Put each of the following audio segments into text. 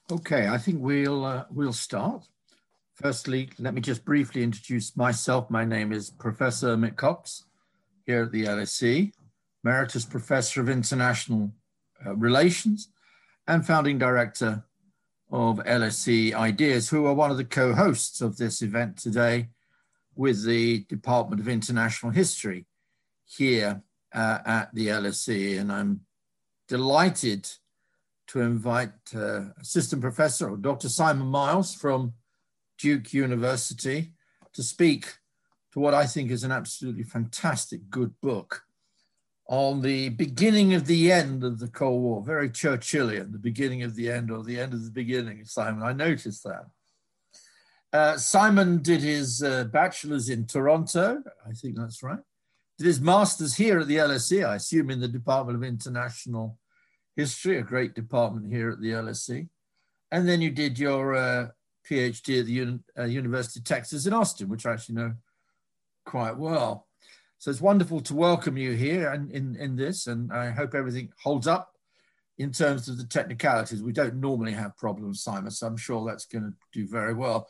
Okay, I think we'll start. Firstly, let me just briefly introduce myself. My name is Professor Mick Cox here at the LSE, Emeritus Professor of International Relations and Founding Director of LSE Ideas, who are one of the co-hosts of this event today with the Department of International History here at the LSE. And I'm delighted to invite Assistant Professor Dr. Simon Miles from Duke University to speak to what I think is an absolutely fantastic good book on the beginning of the end of the Cold War, very Churchillian, the beginning of the end or the end of the beginning, Simon. I noticed that. Simon did his bachelor's in Toronto, I think that's right. Did his master's here at the LSE, I assume in the Department of International History, a great department here at the LSE. And then you did your PhD at the University of Texas in Austin, which I actually know quite well. So it's wonderful to welcome you here and in this, and I hope everything holds up in terms of the technicalities. We don't normally have problems, Simon, so I'm sure that's going to do very well.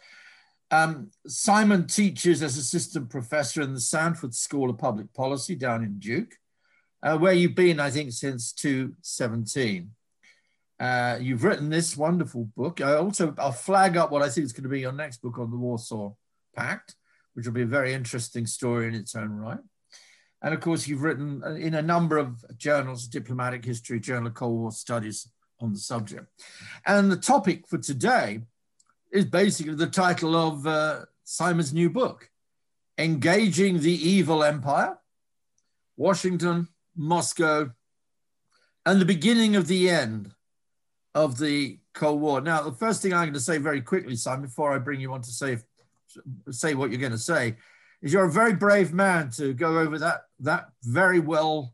Simon teaches as assistant professor in the Sanford School of Public Policy down in Duke, where you've been, I think, since 2017. You've written this wonderful book. I'll flag up what I think is going to be your next book on the Warsaw Pact, which will be a very interesting story in its own right. And of course, you've written in a number of journals, Diplomatic History, Journal of Cold War Studies on the subject. And the topic for today is basically the title of Simon's new book, Engaging the Evil Empire, Washington, Moscow, and the beginning of the end of the Cold War. Now, the first thing I'm going to say very quickly, Simon, before I bring you on to say what you're going to say, is you're a very brave man to go over that very well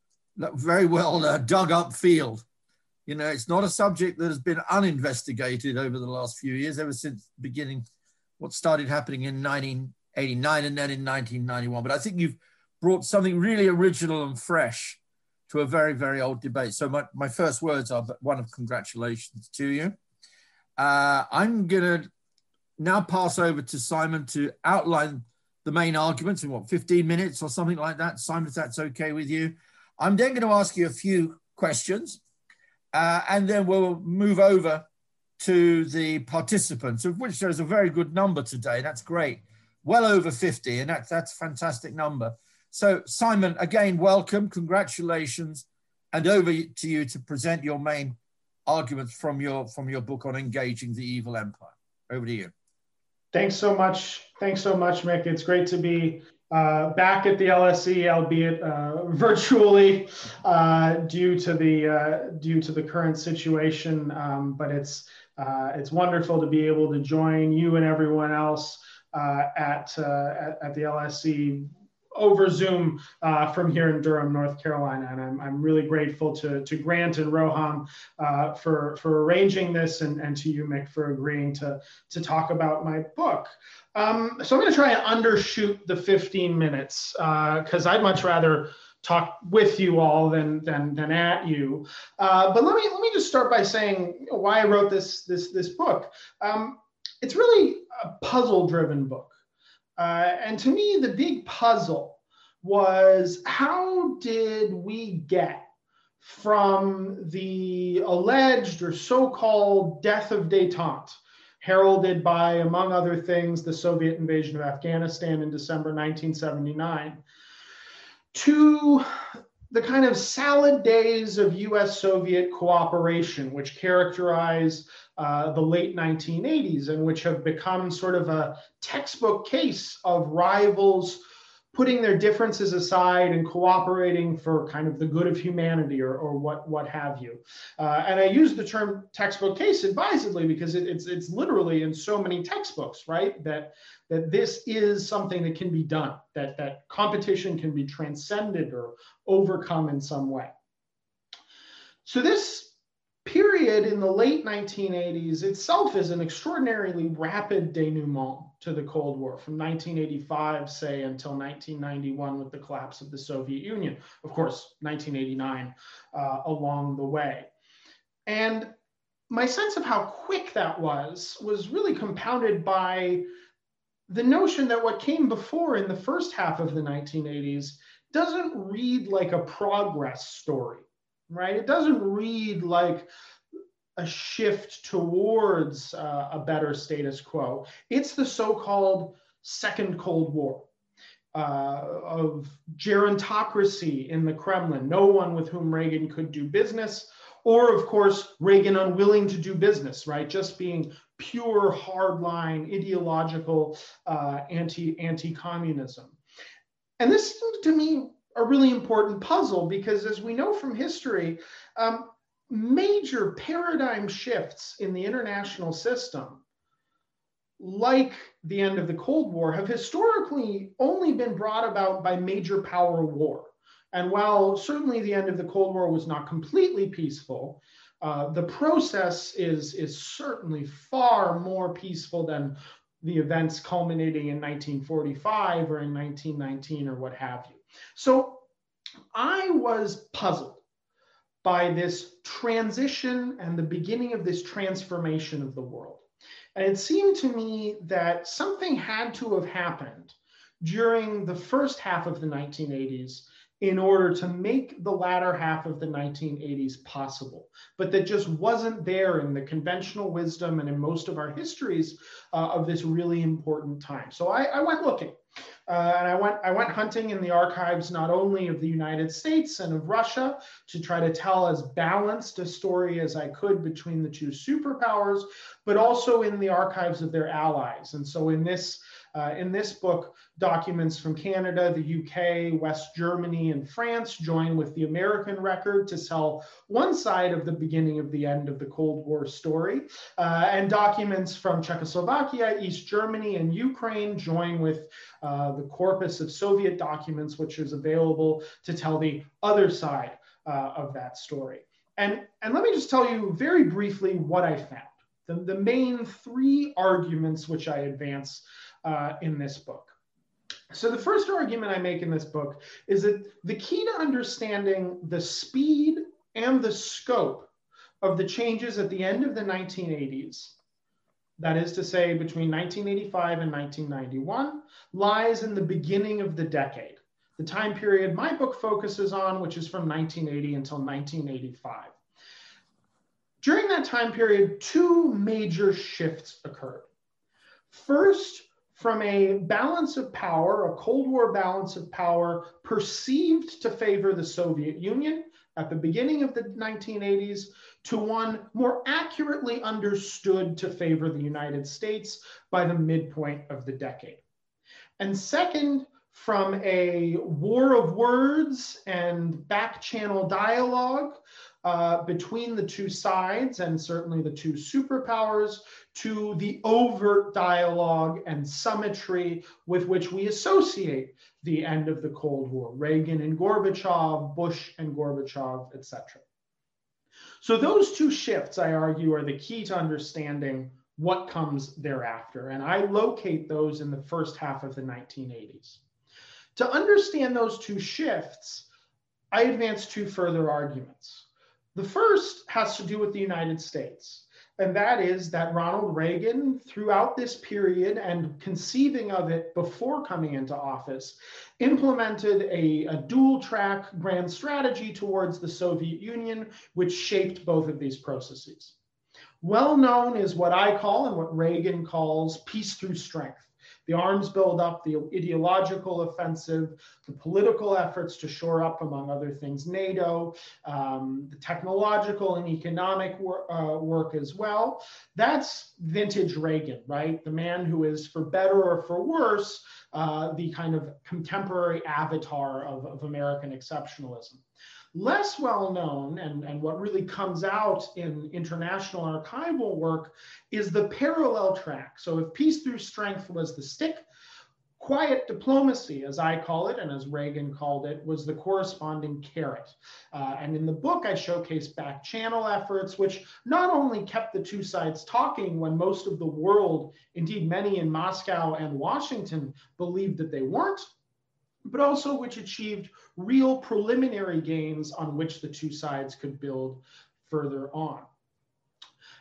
dug up field. You know, it's not a subject that has been uninvestigated over the last few years, ever since the beginning, what started happening in 1989 and then in 1991. But I think you've brought something really original and fresh to a very, very old debate. So my first words are one of congratulations to you. I'm going to now pass over to Simon to outline the main arguments in 15 minutes or something like that. Simon, if that's okay with you. I'm then going to ask you a few questions and then we'll move over to the participants, of which there's a very good number today. That's great. Well over 50, and that's a fantastic number. So Simon, again, welcome, congratulations, and over to you to present your main arguments from your book on Engaging the Evil Empire. Over to you. Thanks so much. Thanks so much, Mick. It's great to be back at the LSE, albeit virtually due to the current situation. But it's wonderful to be able to join you and everyone else at the LSE over Zoom from here in Durham, North Carolina. And I'm really grateful to Grant and Roham for arranging this, and to you, Mick, for agreeing to talk about my book. So I'm going to try and undershoot the 15 minutes because I'd much rather talk with you all than at you. But let me just start by saying why I wrote this book. It's really a puzzle-driven book. And to me, the big puzzle was, how did we get from the alleged or so-called death of détente, heralded by, among other things, the Soviet invasion of Afghanistan in December 1979, to the kind of salad days of US-Soviet cooperation, which characterize the late 1980s and which have become sort of a textbook case of rivals putting their differences aside and cooperating for kind of the good of humanity, or what have you. And I use the term textbook case advisedly because it's literally in so many textbooks, right? That this is something that can be done, that competition can be transcended or overcome in some way. So this period in the late 1980s itself is an extraordinarily rapid denouement to the Cold War, from 1985, say, until 1991 with the collapse of the Soviet Union. Of course, 1989 along the way. And my sense of how quick that was really compounded by the notion that what came before in the first half of the 1980s doesn't read like a progress story, right? It doesn't read like a shift towards a better status quo. It's the so-called Second Cold War of gerontocracy in the Kremlin, no one with whom Reagan could do business, or of course, Reagan unwilling to do business, right? Just being pure hardline ideological anti-communism. And this seemed to me a really important puzzle because, as we know from history, major paradigm shifts in the international system, like the end of the Cold War, have historically only been brought about by major power war. And while certainly the end of the Cold War was not completely peaceful, the process is certainly far more peaceful than the events culminating in 1945 or in 1919 or what have you. So I was puzzled by this transition and the beginning of this transformation of the world. And it seemed to me that something had to have happened during the first half of the 1980s in order to make the latter half of the 1980s possible, but that just wasn't there in the conventional wisdom and in most of our histories of this really important time. So I went looking. And I went hunting in the archives, not only of the United States and of Russia, to try to tell as balanced a story as I could between the two superpowers, but also in the archives of their allies. And so in this book, documents from Canada, the UK, West Germany, and France join with the American record to tell one side of the beginning of the end of the Cold War story. And documents from Czechoslovakia, East Germany, and Ukraine join with the corpus of Soviet documents, which is available to tell the other side of that story. And let me just tell you very briefly what I found. The main three arguments which I advance in this book. So the first argument I make in this book is that the key to understanding the speed and the scope of the changes at the end of the 1980s, that is to say between 1985 and 1991, lies in the beginning of the decade, the time period my book focuses on, which is from 1980 until 1985. During that time period, two major shifts occurred. First, from a balance of power, a Cold War balance of power perceived to favor the Soviet Union at the beginning of the 1980s, to one more accurately understood to favor the United States by the midpoint of the decade. And second, from a war of words and back-channel dialogue between the two sides, and certainly the two superpowers, to the overt dialogue and symmetry with which we associate the end of the Cold War, Reagan and Gorbachev, Bush and Gorbachev, etc. So those two shifts, I argue, are the key to understanding what comes thereafter. And I locate those in the first half of the 1980s. To understand those two shifts, I advance two further arguments. The first has to do with the United States, and that is that Ronald Reagan, throughout this period and conceiving of it before coming into office, implemented a dual-track grand strategy towards the Soviet Union, which shaped both of these processes. Well known is what I call and what Reagan calls peace through strength. The arms buildup, the ideological offensive, the political efforts to shore up, among other things, NATO, the technological and economic work as well. That's vintage Reagan, right? The man who is, for better or for worse, the kind of contemporary avatar of American exceptionalism. Less well known, and what really comes out in international archival work, is the parallel track. So if peace through strength was the stick, quiet diplomacy, as I call it, and as Reagan called it, was the corresponding carrot. And in the book, I showcase back channel efforts, which not only kept the two sides talking when most of the world, indeed many in Moscow and Washington, believed that they weren't, but also which achieved real preliminary gains on which the two sides could build further on.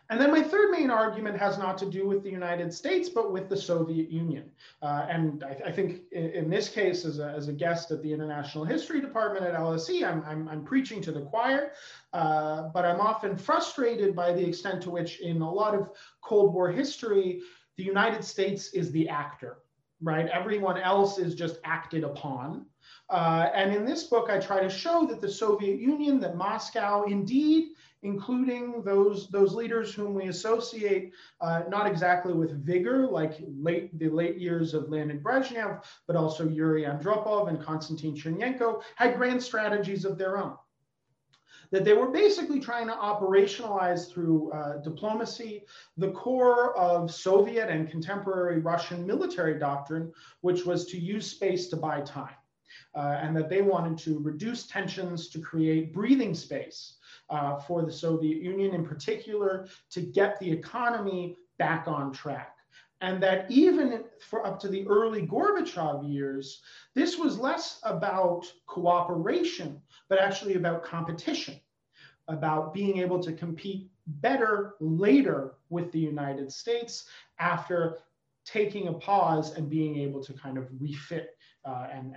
And then my third main argument has not to do with the United States, but with the Soviet Union. And I think in this case, as a guest at the International History Department at LSE, I'm preaching to the choir, but I'm often frustrated by the extent to which in a lot of Cold War history, the United States is the actor, right? Everyone else is just acted upon. And in this book, I try to show that the Soviet Union, that Moscow, indeed, including those leaders whom we associate not exactly with vigor, like the late years of Leonid Brezhnev, but also Yuri Andropov and Konstantin Chernenko, had grand strategies of their own. That they were basically trying to operationalize through diplomacy the core of Soviet and contemporary Russian military doctrine, which was to use space to buy time. And that they wanted to reduce tensions to create breathing space for the Soviet Union in particular, to get the economy back on track. And that even for up to the early Gorbachev years, this was less about cooperation, but actually about competition, about being able to compete better later with the United States after taking a pause and being able to kind of refit and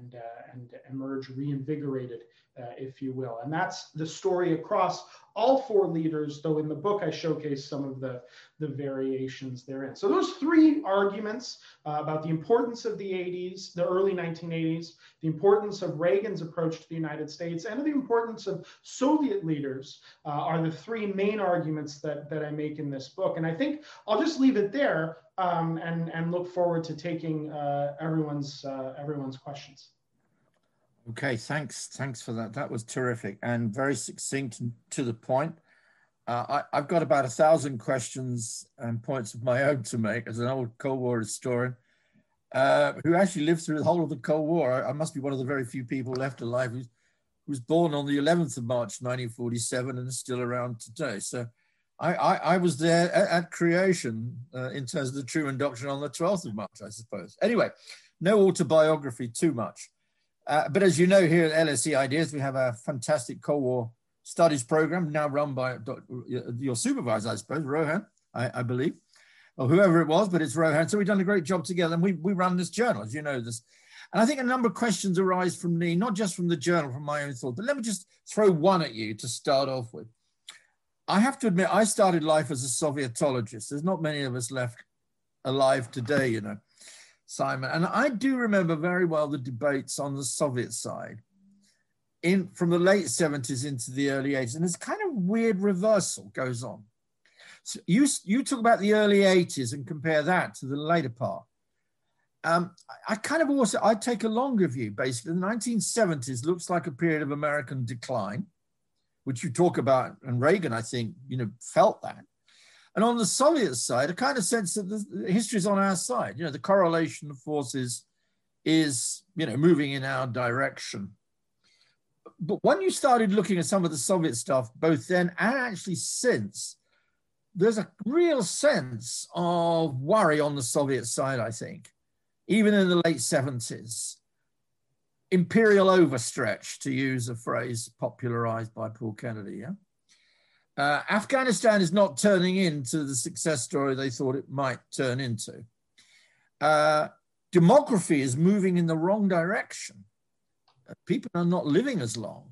emerge reinvigorated, if you will. And that's the story across all four leaders, though in the book I showcase some of the variations therein. So those three arguments about the importance of the 80s, the early 1980s, the importance of Reagan's approach to the United States, and the importance of Soviet leaders are the three main arguments that I make in this book. And I think I'll just leave it there and look forward to taking everyone's questions. Okay, thanks for that. That was terrific and very succinct and to the point. I've got about 1,000 questions and points of my own to make as an old Cold War historian who actually lived through the whole of the Cold War. I must be one of the very few people left alive who was born on the 11th of March, 1947 and is still around today. So I was there at creation in terms of the Truman Doctrine on the 12th of March, I suppose. Anyway, no autobiography too much. But as you know, here at LSE Ideas, we have a fantastic Cold War studies program now run by your supervisor, I suppose, Rohan, I believe, or whoever it was, but it's Rohan. So we've done a great job together and we run this journal, as you know this. And I think a number of questions arise from me, not just from the journal, from my own thought, but let me just throw one at you to start off with. I have to admit, I started life as a Sovietologist. There's not many of us left alive today, you know, Simon. And I do remember very well the debates on the Soviet side from the late 70s into the early 80s. And this kind of weird reversal goes on. So you talk about the early 80s and compare that to the later part. I kind of also, I take a longer view, basically. The 1970s looks like a period of American decline, which you talk about, and Reagan, I think, you know, felt that. And on the Soviet side, a kind of sense that the history is on our side. You know, the correlation of forces is, you know, moving in our direction. But when you started looking at some of the Soviet stuff, both then and actually since, there's a real sense of worry on the Soviet side, I think, even in the late 70s. Imperial overstretch, to use a phrase popularized by Paul Kennedy, yeah? Afghanistan is not turning into the success story they thought it might turn into. Demography is moving in the wrong direction. People are not living as long.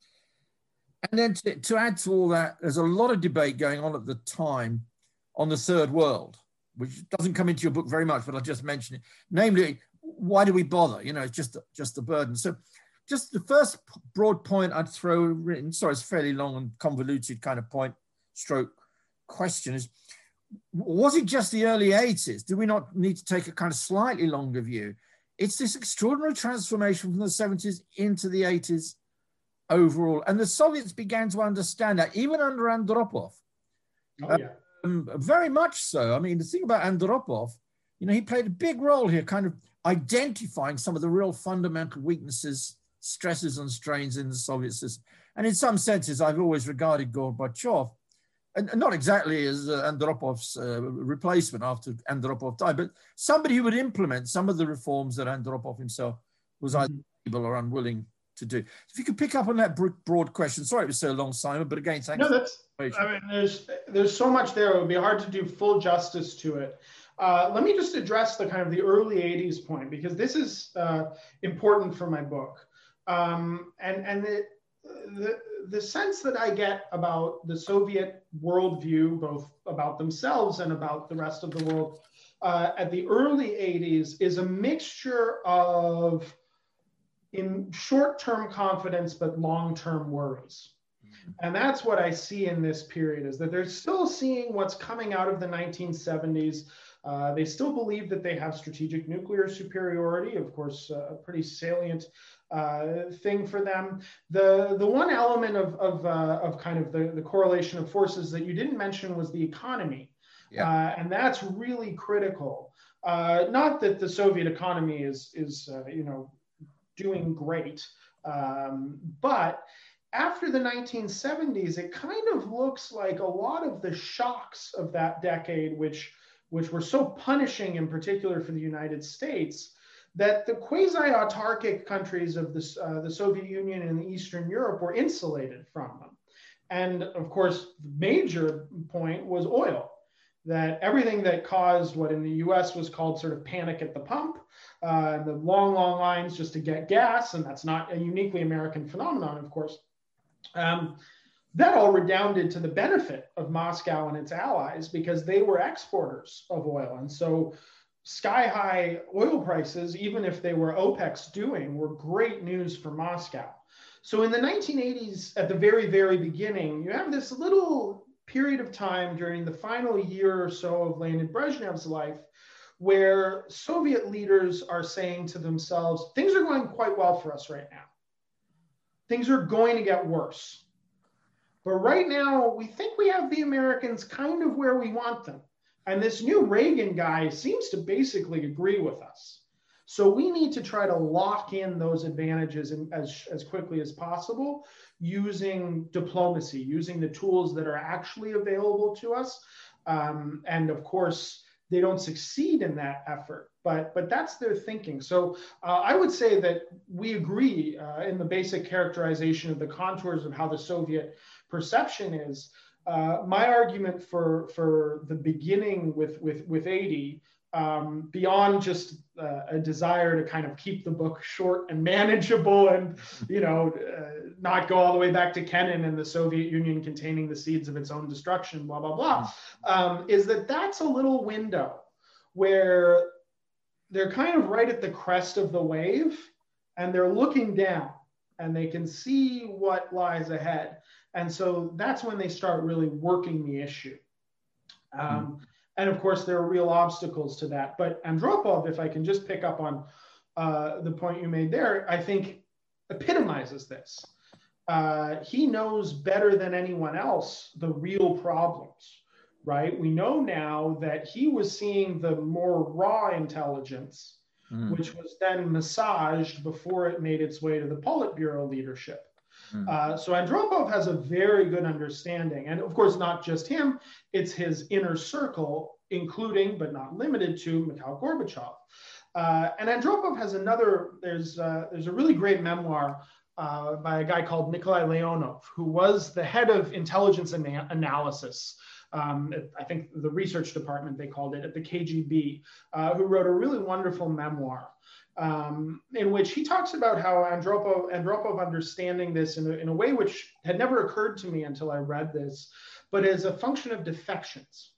And then to add to all that, there's a lot of debate going on at the time on the third world, which doesn't come into your book very much, but I'll just mention it. Namely, why do we bother? You know, it's just a burden. So just the first broad point I'd throw in, sorry, it's a fairly long and convoluted kind of point stroke question is, was it just the early 80s? Do we not need to take a kind of slightly longer view? It's this extraordinary transformation from the 70s into the 80s overall. And the Soviets began to understand that, even under Andropov. Oh, yeah. Very much so. I mean, the thing about Andropov, you know, he played a big role here, kind of identifying some of the real fundamental weaknesses, stresses and strains in the Soviet system. And in some senses, I've always regarded Gorbachev, and not exactly as Andropov's replacement after Andropov died, but somebody who would implement some of the reforms that Andropov himself was either able or unwilling to do. If you could pick up on that broad question. Sorry it was so long, Simon, but again, thanks. No, I mean, there's so much there. It would be hard to do full justice to it. Let me just address the kind of the early 80s point, because this is important for my book. And the sense that I get about the Soviet worldview, both about themselves and about the rest of the world at the early 80s, is a mixture of in short-term confidence, but long-term worries. And that's what I see in this period, is that they're still seeing what's coming out of the 1970s. They still believe that they have strategic nuclear superiority, of course, a pretty salient thing for them. The one element of kind of the correlation of forces that you didn't mention was the economy. Yeah. And that's really critical. Not that the Soviet economy is doing great, but after the 1970s, it kind of looks like a lot of the shocks of that decade, which were so punishing, in particular for the United States, that the quasi-autarkic countries of the Soviet Union and Eastern Europe were insulated from them. And of course, the major point was oil, that everything that caused what in the US was called sort of panic at the pump, the long lines just to get gas, and that's not a uniquely American phenomenon, of course. That all redounded to the benefit of Moscow and its allies, because they were exporters of oil. And so sky-high oil prices, even if they were OPEC's doing, were great news for Moscow. So in the 1980s, at the very, very beginning, you have this little period of time during the final year or so of Leonid Brezhnev's life, where Soviet leaders are saying to themselves, things are going quite well for us right now. Things are going to get worse. But right now, we think we have the Americans kind of where we want them. And this new Reagan guy seems to basically agree with us. So we need to try to lock in those advantages as quickly as possible using diplomacy, using the tools that are actually available to us. And of course, they don't succeed in that effort, but that's their thinking. So I would say that we agree in the basic characterization of the contours of how the Soviet perception is. My argument for the beginning with 80, beyond just a desire to kind of keep the book short and manageable and not go all the way back to Kennan and the Soviet Union containing the seeds of its own destruction, blah, blah, blah, is that that's a little window where they're kind of right at the crest of the wave and they're looking down and they can see what lies ahead. And so that's when they start really working the issue. And of course, there are real obstacles to that. But Andropov, if I can just pick up on the point you made there, I think epitomizes this. He knows better than anyone else the real problems, right? We know now that he was seeing the more raw intelligence, which was then massaged before it made its way to the Politburo leadership. So Andropov has a very good understanding. And of course, not just him, it's his inner circle, including, but not limited to, Mikhail Gorbachev. And Andropov has there's a really great memoir by a guy called Nikolai Leonov, who was the head of intelligence analysis. I think the research department, they called it, at the KGB, who wrote a really wonderful memoir. In which he talks about how Andropov understanding this in a way which had never occurred to me until I read this, but as a function of defections.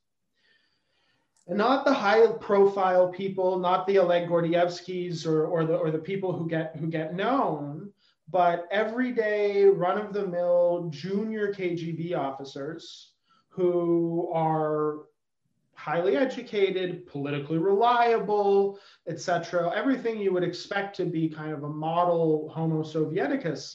And not the high-profile people, not the Oleg Gordievskys or the people who get known, but everyday run-of-the-mill junior KGB officers who are highly educated, politically reliable, etc. Everything you would expect to be kind of a model Homo Sovieticus,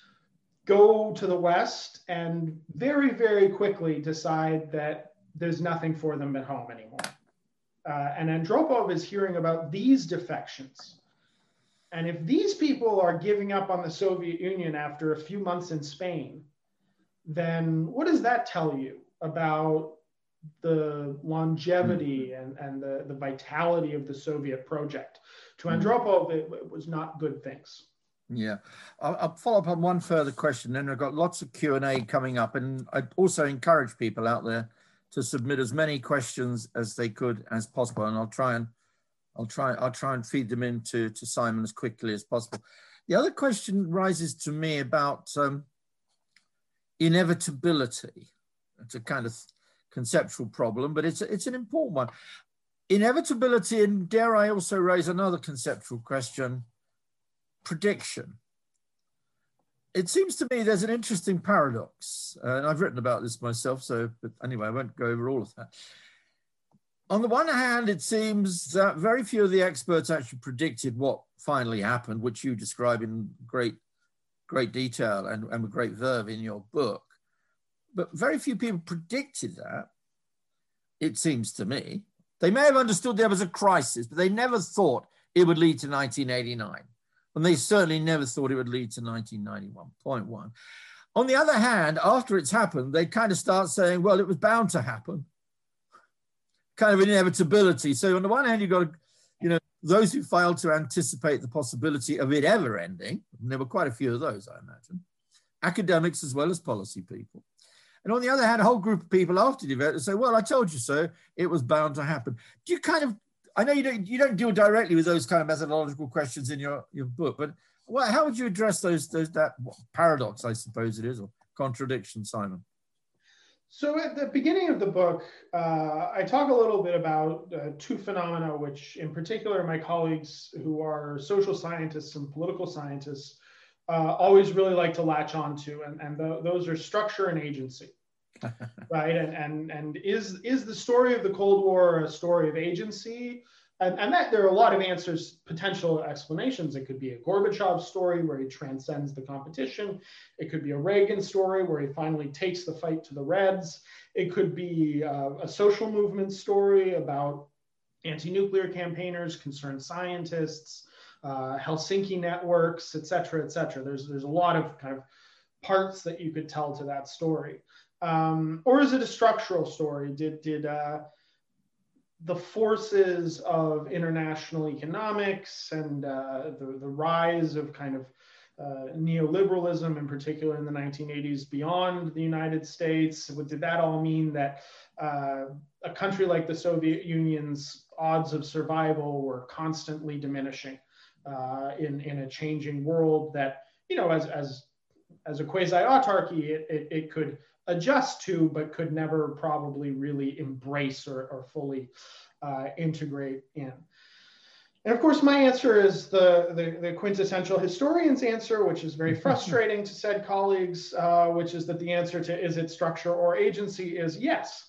go to the West and very, very quickly decide that there's nothing for them at home anymore. And Andropov is hearing about these defections. And if these people are giving up on the Soviet Union after a few months in Spain, then what does that tell you about the longevity and the vitality of the Soviet project? To Andropov, it was not good things. Yeah, I'll follow up on one further question. Then I've got lots of Q&A coming up, and I also encourage people out there to submit as many questions as they could as possible, and I'll try and feed them into Simon as quickly as possible. The other question rises to me about inevitability. It's a kind of conceptual problem, but it's an important one. Inevitability, and dare I also raise another conceptual question, prediction. It seems to me there's an interesting paradox, and I've written about this myself, but anyway, I won't go over all of that. On the one hand, it seems that very few of the experts actually predicted what finally happened, which you describe in great detail and with great verve in your book. But very few people predicted that, it seems to me. They may have understood there was a crisis, but they never thought it would lead to 1989. And they certainly never thought it would lead to 1991, point one. On the other hand, after it's happened, they kind of start saying, well, it was bound to happen. Kind of an inevitability. So on the one hand, you've got, those who failed to anticipate the possibility of it ever ending, and there were quite a few of those, I imagine, academics as well as policy people. And on the other hand, a whole group of people after the event say, well, I told you so, it was bound to happen. Do you kind of, I know you don't deal directly with those kind of methodological questions in your book, but how would you address that paradox, I suppose it is, or contradiction, Simon? So at the beginning of the book, I talk a little bit about two phenomena, which in particular my colleagues who are social scientists and political scientists always really like to latch onto, and those are structure and agency, right? And is the story of the Cold War a story of agency? And that there are a lot of answers, potential explanations. It could be a Gorbachev story where he transcends the competition. It could be a Reagan story where he finally takes the fight to the Reds. It could be a social movement story about anti-nuclear campaigners, concerned scientists, Helsinki networks, et cetera, et cetera. There's a lot of kind of parts that you could tell to that story. Or is it a structural story? Did the forces of international economics and the rise of kind of neoliberalism, in particular in the 1980s, beyond the United States, did that all mean that a country like the Soviet Union's odds of survival were constantly diminishing in a changing world that, as a quasi-autarky, it could adjust to, but could never probably really embrace or fully integrate in. And of course, my answer is the quintessential historian's answer, which is very frustrating to said colleagues, which is that the answer to is it structure or agency is yes.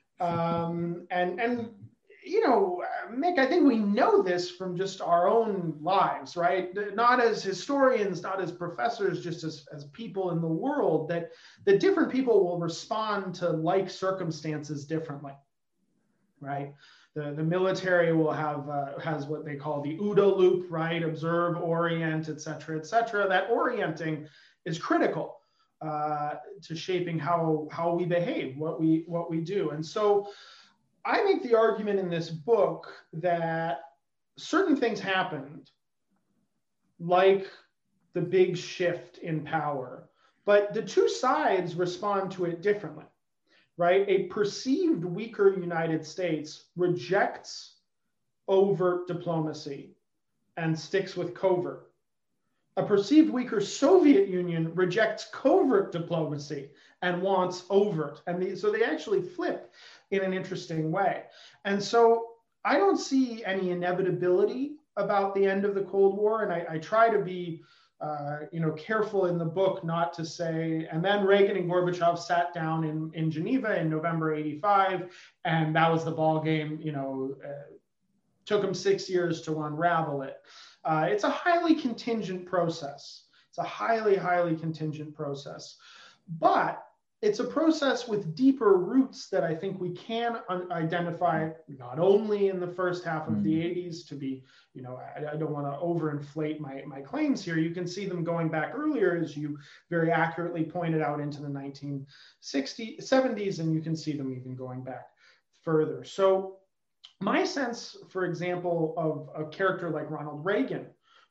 Mick, I think we know this from just our own lives, right? Not as historians, not as professors, just as people in the world, that different people will respond to like circumstances differently, right? The military will has what they call the OODA loop, right? Observe, orient, et cetera, et cetera. That orienting is critical to shaping how we behave, what we do. And so I make the argument in this book that certain things happened, like the big shift in power, but the two sides respond to it differently, right? A perceived weaker United States rejects overt diplomacy and sticks with covert. A perceived weaker Soviet Union rejects covert diplomacy and wants overt. And so they actually flip in an interesting way. And so I don't see any inevitability about the end of the Cold War. And I try to be careful in the book not to say, and then Reagan and Gorbachev sat down in Geneva in November '85, and that was the ball game, took them 6 years to unravel it. It's a highly contingent process. It's a highly, highly contingent process. But it's a process with deeper roots that I think we can identify not only in the first half of the 80s to be, I don't want to overinflate my claims here. You can see them going back earlier, as you very accurately pointed out, into the 1960s, 70s, and you can see them even going back further. So my sense, for example, of a character like Ronald Reagan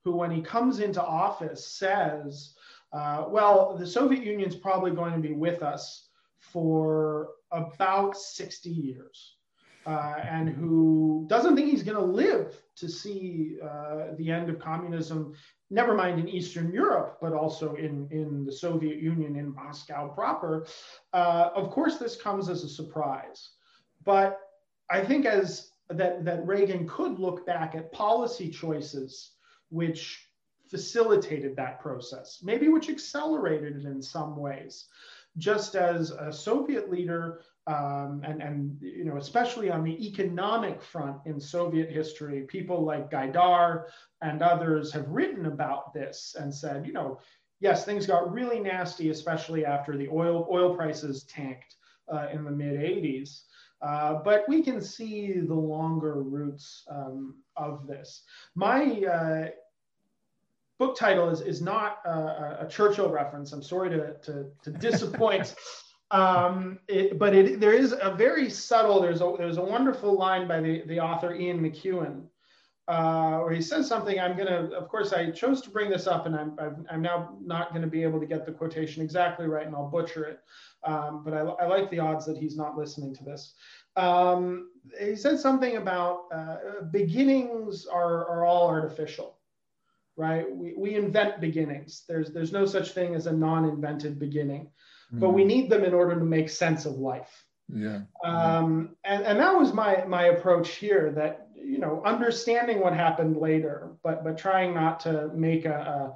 who, when he comes into office, says, well, the Soviet Union's probably going to be with us for about 60 years, and who doesn't think he's going to live to see the end of communism, never mind in Eastern Europe, but also in the Soviet Union, in Moscow proper. Of course, this comes as a surprise. But I think that Reagan could look back at policy choices which facilitated that process, maybe which accelerated it in some ways. Just as a Soviet leader, and you know, especially on the economic front in Soviet history, people like Gaidar and others have written about this and said, you know, yes, things got really nasty, especially after the oil prices tanked in the mid 80s. But we can see the longer roots of this. My book title is not a Churchill reference. I'm sorry to disappoint. There is a very subtle, there's a wonderful line by the author Ian McEwan, where he says something. Of course, I chose to bring this up, and I'm now not going to be able to get the quotation exactly right, and I'll butcher it. But I like the odds that he's not listening to this. He said something about beginnings are all artificial, right? We invent beginnings. There's no such thing as a non-invented beginning, but we need them in order to make sense of life. Yeah. And that was my approach here, that, you know, understanding what happened later, but trying not to make an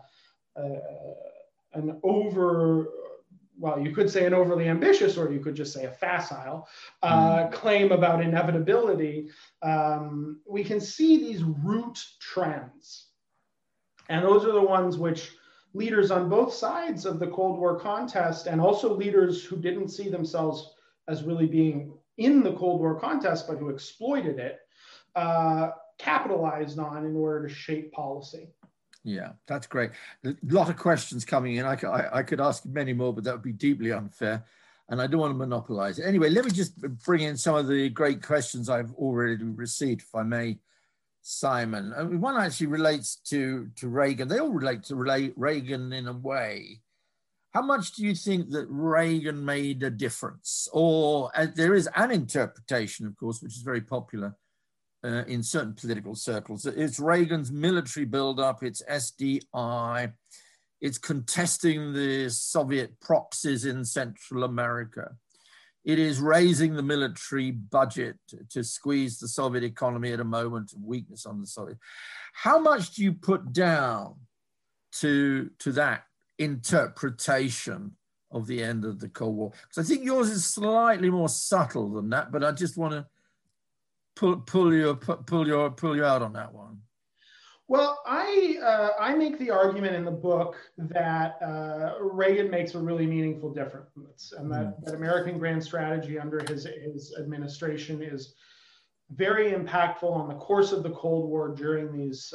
you could say an overly ambitious, or you could just say a facile claim about inevitability. We can see these root trends. And those are the ones which leaders on both sides of the Cold War contest, and also leaders who didn't see themselves as really being in the Cold War contest, but who exploited it, capitalized on in order to shape policy. Yeah, that's great. A lot of questions coming in. I could ask many more, but that would be deeply unfair, and I don't want to monopolize it. Anyway, let me just bring in some of the great questions I've already received, if I may, Simon. One actually relates to Reagan. They all relate to Reagan in a way. How much do you think that Reagan made a difference? Or there is an interpretation, of course, which is very popular in certain political circles. It's Reagan's military buildup, it's SDI, it's contesting the Soviet proxies in Central America. It is raising the military budget to squeeze the Soviet economy at a moment of weakness on the Soviet. How much do you put down to that interpretation of the end of the Cold War? Because I think yours is slightly more subtle than that, but I just want to pull you out on that one. Well, I make the argument in the book that Reagan makes a really meaningful difference, and that American grand strategy under his administration is very impactful on the course of the Cold War during these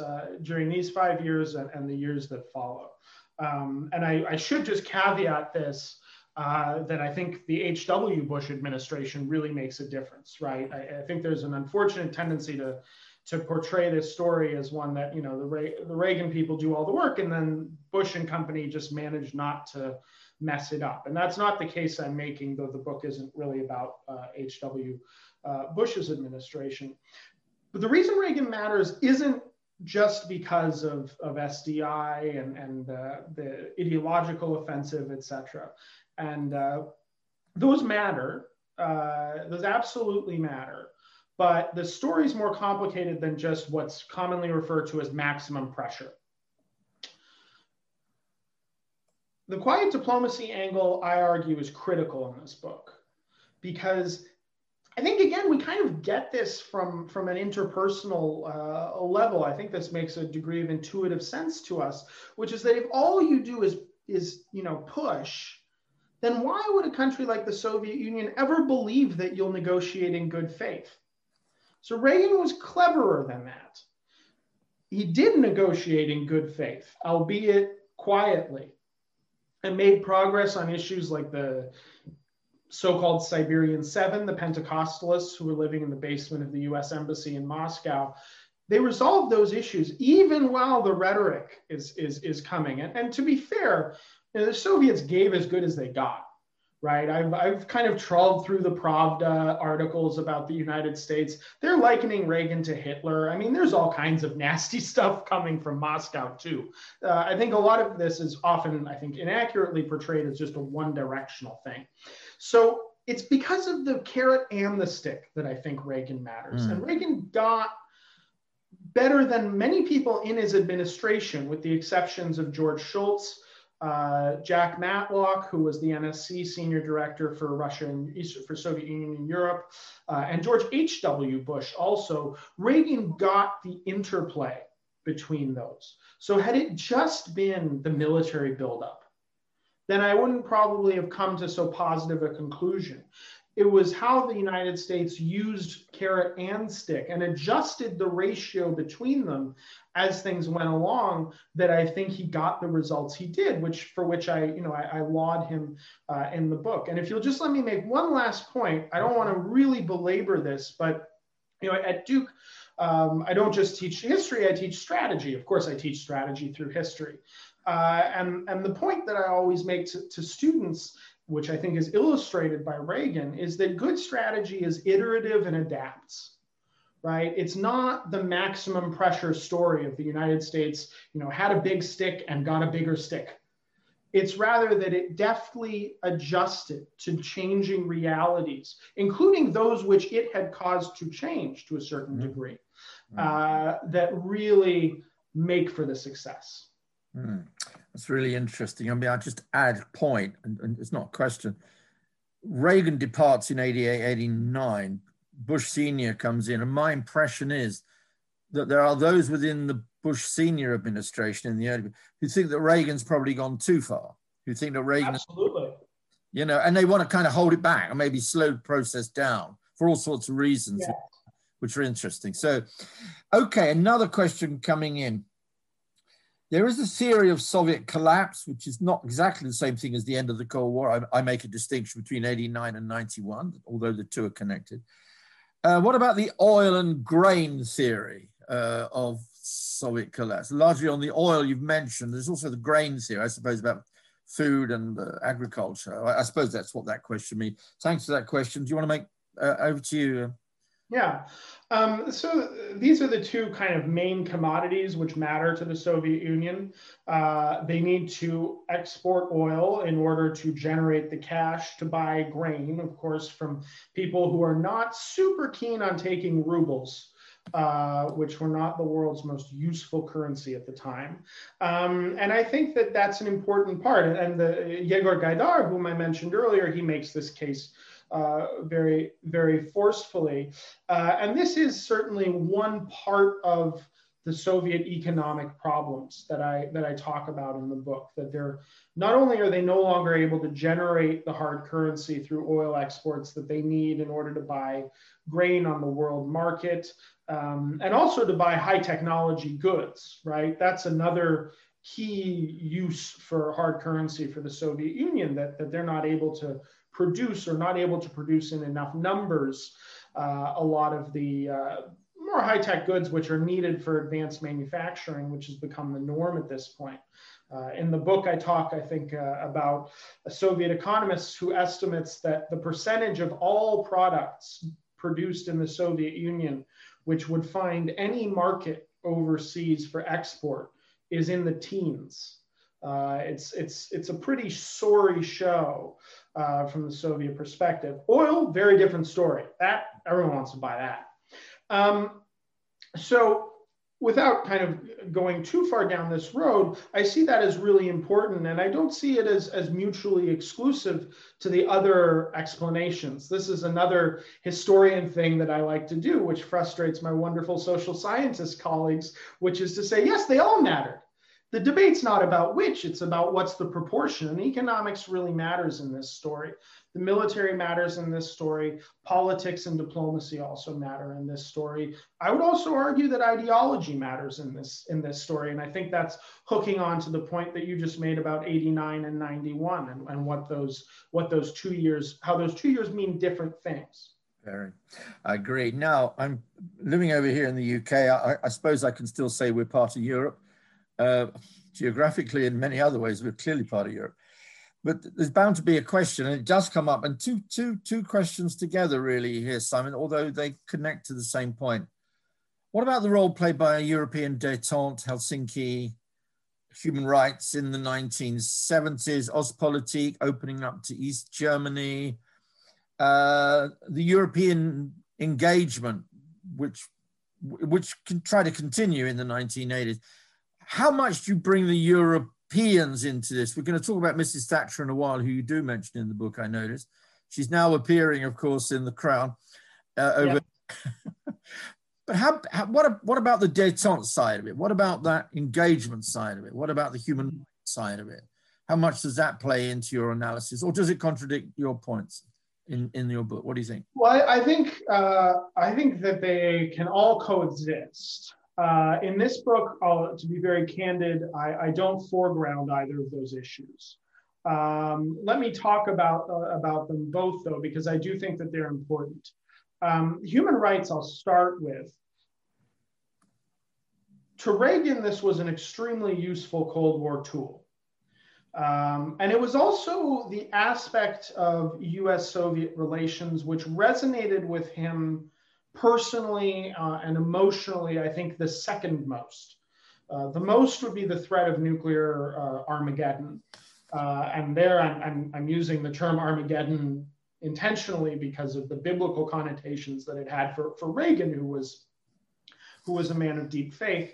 5 years and the years that follow. And I should just caveat this, that I think the H.W. Bush administration really makes a difference, right? I think there's an unfortunate tendency to portray this story as one that, you know, the Reagan people do all the work, and then Bush and company just manage not to mess it up. And that's not the case I'm making, though the book isn't really about H.W. Bush's administration. But the reason Reagan matters isn't just because of SDI and the ideological offensive, et cetera. And those matter, those absolutely matter. But the story is more complicated than just what's commonly referred to as maximum pressure. The quiet diplomacy angle, I argue, is critical in this book, because I think, again, we kind of get this from an interpersonal level. I think this makes a degree of intuitive sense to us, which is that if all you do is you know, push, then why would a country like the Soviet Union ever believe that you'll negotiate in good faith? So Reagan was cleverer than that. He did negotiate in good faith, albeit quietly, and made progress on issues like the so-called Siberian Seven, the Pentecostalists who were living in the basement of the US Embassy in Moscow. they resolved those issues even while the rhetoric is coming. And to be fair, the Soviets gave as good as they got. Right, I've kind of trawled through the Pravda articles about the United States. They're likening Reagan to Hitler. I mean, there's all kinds of nasty stuff coming from Moscow too. I think a lot of this is often, I think, inaccurately portrayed as just a one-directional thing. So it's because of the carrot and the stick that I think Reagan matters. And Reagan got better than many people in his administration, with the exceptions of George Shultz, Jack Matlock, who was the NSC senior director for Russia and for Soviet Union and Europe, and George H.W. Bush also. Reagan got the interplay between those. So had it just been the military buildup, then I wouldn't probably have come to so positive a conclusion. It was how the United States used carrot and stick and adjusted the ratio between them as things went along that I think he got the results he did, for which I laud him in the book. And if you'll just let me make one last point, I don't want to really belabor this, but at Duke, I don't just teach history, I teach strategy. Of course, I teach strategy through history. And the point that I always make to students, which I think is illustrated by Reagan, is that good strategy is iterative and adapts, right? It's not the maximum pressure story of the United States, had a big stick and got a bigger stick. It's rather that it deftly adjusted to changing realities, including those which it had caused to change to a certain degree, that really make for the success. That's really interesting. I mean, I'll just add a point, and it's not a question. Reagan departs in 88, 89. Bush Sr. comes in, and my impression is that there are those within the Bush Sr. administration in the early who think that Reagan's probably gone too far, who think that Reagan, absolutely, and they want to kind of hold it back and maybe slow the process down for all sorts of reasons, which are interesting. So, okay, another question coming in. There is a theory of Soviet collapse, which is not exactly the same thing as the end of the Cold War. I make a distinction between 89 and 91, although the two are connected. What about the oil and grain theory of Soviet collapse? Largely on the oil you've mentioned. There's also the grain theory, I suppose, about food and agriculture. I suppose that's what that question means. Thanks for that question. Do you want to make, over to you? Yeah. So these are the two kind of main commodities which matter to the Soviet Union. They need to export oil in order to generate the cash to buy grain, of course, from people who are not super keen on taking rubles, which were not the world's most useful currency at the time. And I think that that's an important part. And the Yegor Gaidar, whom I mentioned earlier, he makes this case very, very forcefully. And this is certainly one part of the Soviet economic problems that I talk about in the book, that they're not only are they no longer able to generate the hard currency through oil exports that they need in order to buy grain on the world market, and also to buy high technology goods, right? That's another key use for hard currency for the Soviet Union, that they're not able to produce or not able to produce in enough numbers a lot of the more high-tech goods which are needed for advanced manufacturing, which has become the norm at this point. In the book, I talk, I think, about a Soviet economist who estimates that the percentage of all products produced in the Soviet Union which would find any market overseas for export is in the teens. It's a pretty sorry show from the Soviet perspective. Oil, very different story. That everyone wants to buy that. So without kind of going too far down this road, I see that as really important, and I don't see it as mutually exclusive to the other explanations. This is another historian thing that I like to do, which frustrates my wonderful social scientist colleagues, which is to say, yes, they all matter. The debate's not about which, it's about what's the proportion. And economics really matters in this story. The military matters in this story. Politics and diplomacy also matter in this story. I would also argue that ideology matters in this story. And I think that's hooking on to the point that you just made about 89 and 91 and what those 2 years, how those 2 years mean different things. Very. I agree. Now, I'm living over here in the UK. I suppose I can still say we're part of Europe. Geographically, in many other ways, we're clearly part of Europe. But there's bound to be a question, and it does come up, and two questions together really here, Simon, although they connect to the same point. What about the role played by a European détente, Helsinki, human rights in the 1970s, Ostpolitik opening up to East Germany, the European engagement, which can try to continue in the 1980s. How much do you bring the Europeans into this? We're going to talk about Mrs. Thatcher in a while, who you do mention in the book, I noticed. She's now appearing, of course, in The Crown. Over. Yeah. But what about the détente side of it? What about that engagement side of it? What about the human rights side of it? How much does that play into your analysis, or does it contradict your points in your book? What do you think? Well, I think that they can all coexist. In this book, to be very candid, I don't foreground either of those issues. Let me talk about them both, though, because I do think that they're important. Human rights, I'll start with. To Reagan, this was an extremely useful Cold War tool. And it was also the aspect of US-Soviet relations which resonated with him personally and emotionally, I think, the second most. The most would be the threat of nuclear Armageddon. And there I'm using the term Armageddon intentionally because of the biblical connotations that it had for Reagan, who was a man of deep faith.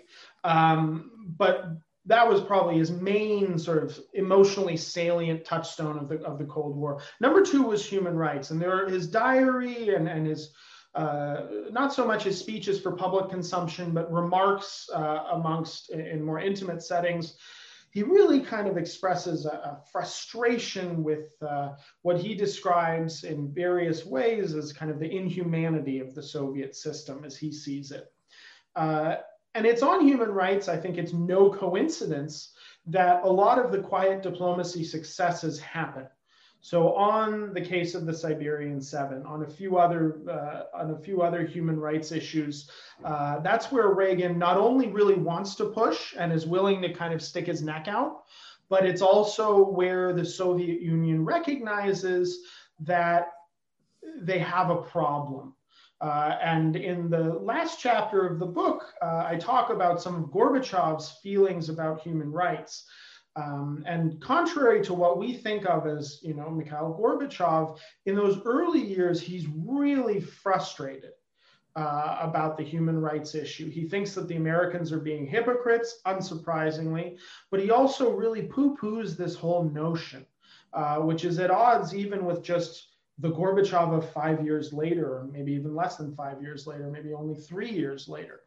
But that was probably his main sort of emotionally salient touchstone of the Cold War. Number two was human rights, and his diary and his not so much his speeches for public consumption, but remarks amongst in more intimate settings. He really kind of expresses a frustration with what he describes in various ways as kind of the inhumanity of the Soviet system as he sees it. And it's on human rights. I think it's no coincidence that a lot of the quiet diplomacy successes happen. So on the case of the Siberian 7, on a few other human rights issues, that's where Reagan not only really wants to push and is willing to kind of stick his neck out, but it's also where the Soviet Union recognizes that they have a problem. And in the last chapter of the book, I talk about some of Gorbachev's feelings about human rights. And contrary to what we think of as, Mikhail Gorbachev, in those early years, he's really frustrated about the human rights issue. He thinks that the Americans are being hypocrites, unsurprisingly, but he also really poo-poos this whole notion, which is at odds even with just the Gorbachev of 5 years later, or maybe even less than 5 years later, maybe only 3 years later.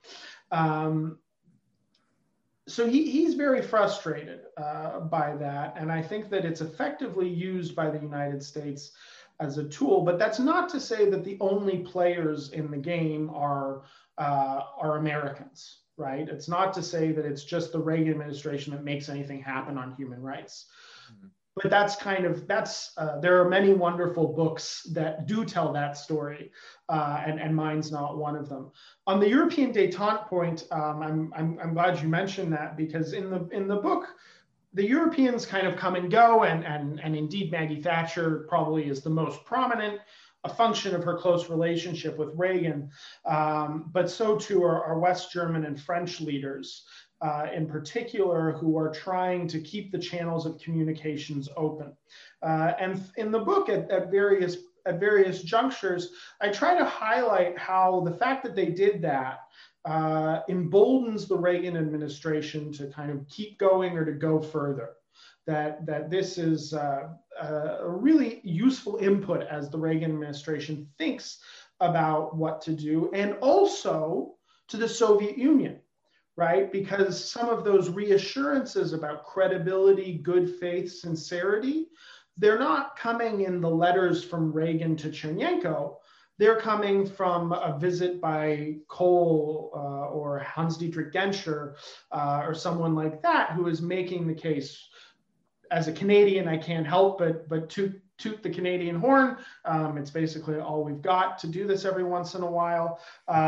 So he's very frustrated by that. And I think that it's effectively used by the United States as a tool, but that's not to say that the only players in the game are Americans, right? It's not to say that it's just the Reagan administration that makes anything happen on human rights. Mm-hmm. But there are many wonderful books that do tell that story, and mine's not one of them. On the European détente point, I'm glad you mentioned that, because in the book, the Europeans kind of come and go, and indeed Maggie Thatcher probably is the most prominent, a function of her close relationship with Reagan, but so too are West German and French leaders. In particular, who are trying to keep the channels of communications open. And in the book, at various junctures, I try to highlight how the fact that they did that emboldens the Reagan administration to kind of keep going or to go further. That this is a really useful input as the Reagan administration thinks about what to do, and also to the Soviet Union. Right? Because some of those reassurances about credibility, good faith, sincerity, they're not coming in the letters from Reagan to Chernenko. They're coming from a visit by Kohl or Hans-Dietrich Genscher or someone like that, who is making the case. As a Canadian, I can't help but to toot the Canadian horn. It's basically all we've got to do this every once in a while,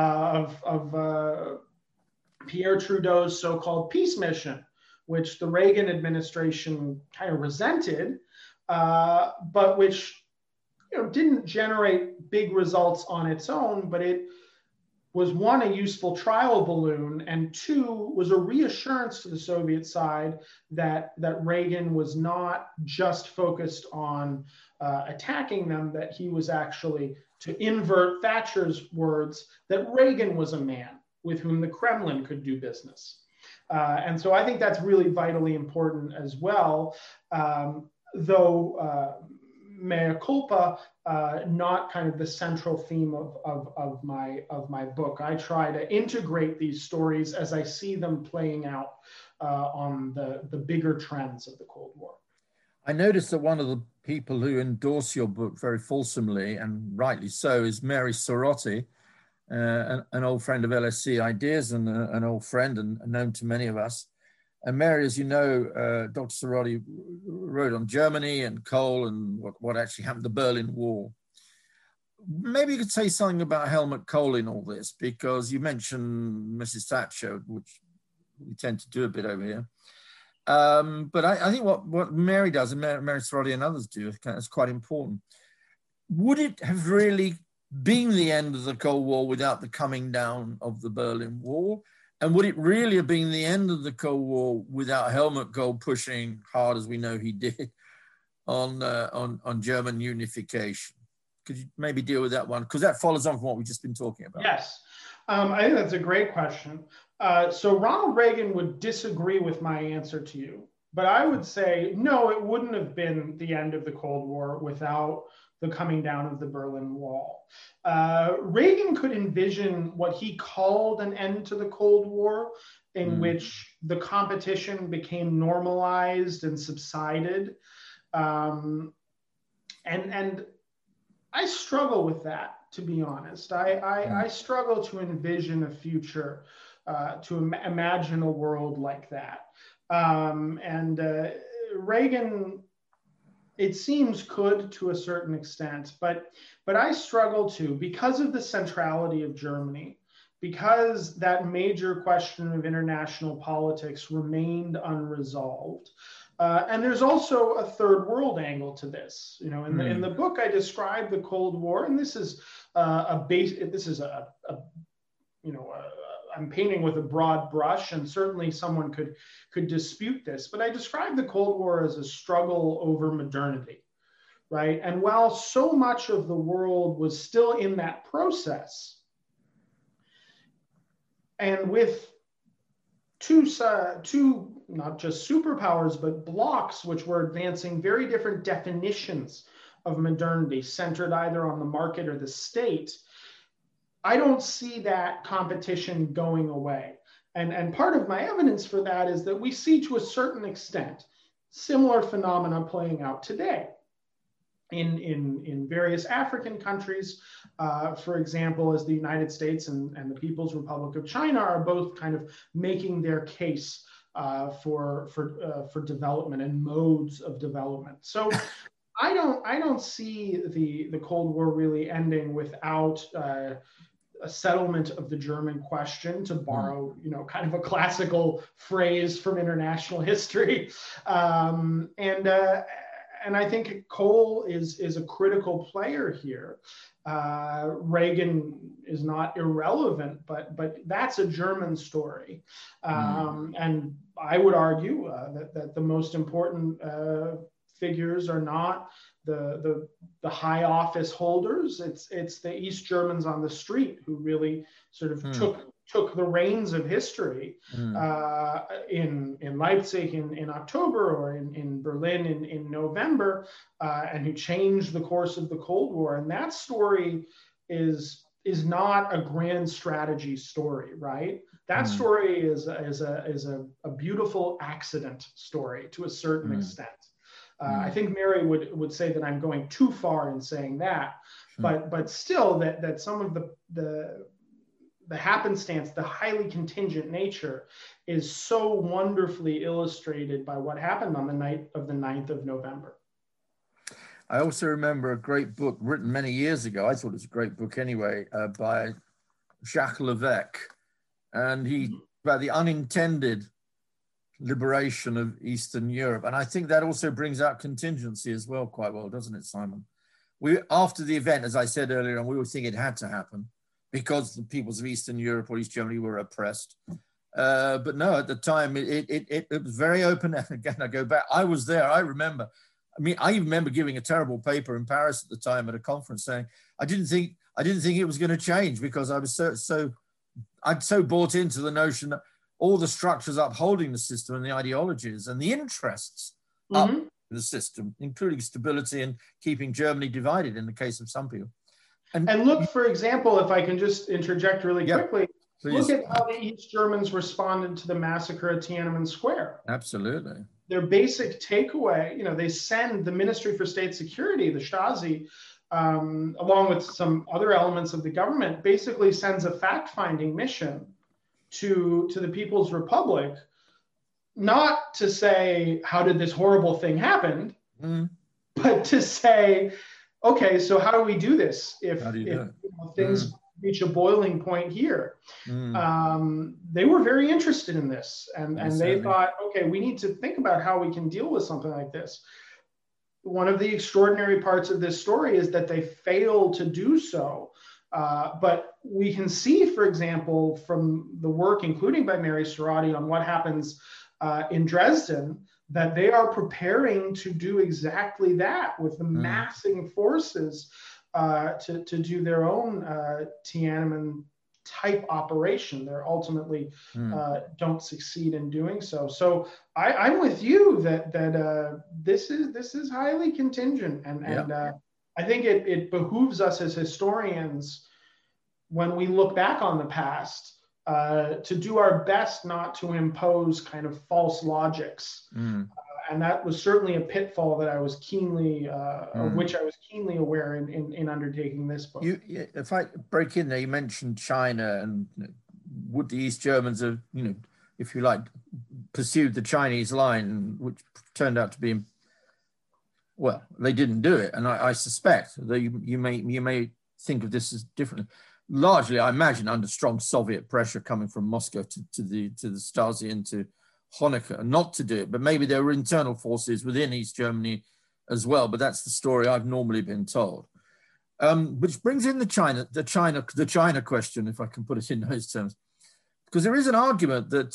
of Pierre Trudeau's so-called peace mission, which the Reagan administration kind of resented, but which didn't generate big results on its own, but it was, one, a useful trial balloon, and two, was a reassurance to the Soviet side that Reagan was not just focused on attacking them, that he was actually, to invert Thatcher's words, that Reagan was a man with whom the Kremlin could do business. And so I think that's really vitally important as well, though mea culpa, not kind of the central theme of my book. I try to integrate these stories as I see them playing out on the bigger trends of the Cold War. I noticed that one of the people who endorse your book very fulsomely, and rightly so, is Mary Sorotti, an old friend of LSE Ideas and an old friend and known to many of us. And Mary, as you know, Dr. Sorotti wrote on Germany and coal and what actually happened, the Berlin Wall. Maybe you could say something about Helmut Kohl in all this, because you mentioned Mrs. Thatcher, which we tend to do a bit over here. But I think what Mary does, and Mary Sorotti and others do, is quite important. Would it have really been the end of the Cold War without the coming down of the Berlin Wall? And would it really have been the end of the Cold War without Helmut Kohl pushing hard, as we know he did, on German unification? Could you maybe deal with that one? Because that follows on from what we've just been talking about. Yes, I think that's a great question. So Ronald Reagan would disagree with my answer to you, but I would say, no, it wouldn't have been the end of the Cold War without the coming down of the Berlin Wall. Reagan could envision what he called an end to the Cold War, in which the competition became normalized and subsided. And I struggle with that, to be honest. I struggle to envision a future, to imagine a world like that. Reagan, it seems, could to a certain extent, but I struggle to, because of the centrality of Germany, because that major question of international politics remained unresolved. And there's also a third world angle to this. In the book, I describe the Cold War, and this is I'm painting with a broad brush, and certainly someone could dispute this, but I describe the Cold War as a struggle over modernity, right? And while so much of the world was still in that process, and with two not just superpowers, but blocks which were advancing very different definitions of modernity, centered either on the market or the state, I don't see that competition going away. And part of my evidence for that is that we see, to a certain extent, similar phenomena playing out today in various African countries. For example, as the United States and the People's Republic of China are both kind of making their case for development and modes of development. So I don't see the Cold War really ending without a settlement of the German question, to borrow, kind of a classical phrase from international history. And I think Kohl is a critical player here. Reagan is not irrelevant, but that's a German story. And I would argue that the most important figures are not the high office holders. It's the East Germans on the street who really sort of took the reins of history in Leipzig in October, or in Berlin in November, and who changed the course of the Cold War. And that story is not a grand strategy story, right? That story is a beautiful accident story to a certain extent. I think Mary would say that I'm going too far in saying that, but still that some of the happenstance, the highly contingent nature, is so wonderfully illustrated by what happened on the night of the 9th of November. I also remember a great book written many years ago. I thought it was a great book anyway, by Jacques Levesque, and he about the unintended liberation of Eastern Europe. And I think that also brings out contingency as well quite well, doesn't it, Simon? After the event, as I said earlier, and we would think it had to happen because the peoples of Eastern Europe or East Germany were oppressed. But no, at the time, it was very open. And again, I go back, I was there, I remember. I even remember giving a terrible paper in Paris at the time at a conference saying, I didn't think it was going to change because I was I'd so bought into the notion that all the structures upholding the system and the ideologies and the interests up the system, including stability and keeping Germany divided in the case of some people. And look, for example, if I can just interject really quickly, please. Look at how the East Germans responded to the massacre at Tiananmen Square. Absolutely. Their basic takeaway, they send the Ministry for State Security, the Stasi, along with some other elements of the government, basically sends a fact-finding mission to the People's Republic, not to say, how did this horrible thing happen, but to say, okay, so how do we do this if things reach a boiling point here? They were very interested in this, and they thought, okay, we need to think about how we can deal with something like this. One of the extraordinary parts of this story is that they failed to do so. But we can see, for example, from the work, including by Mary Cerrati, on what happens in Dresden, that they are preparing to do exactly that with the massing forces to do their own Tiananmen type operation. They're ultimately don't succeed in doing so. So I'm with you that this is highly contingent, and I think it behooves us as historians, when we look back on the past, to do our best not to impose kind of false logics. And that was certainly a pitfall that I was keenly, of which I was keenly aware in undertaking this book. If I break in there, you mentioned China, and would the East Germans have, if you like, pursued the Chinese line, which turned out to be, well, they didn't do it. And I suspect that you may think of this as differently. Largely, I imagine, under strong Soviet pressure coming from Moscow to the Stasi and to Honecker not to do it, but maybe there were internal forces within East Germany as well. But that's the story I've normally been told. Which brings in the China question, if I can put it in those terms, because there is an argument that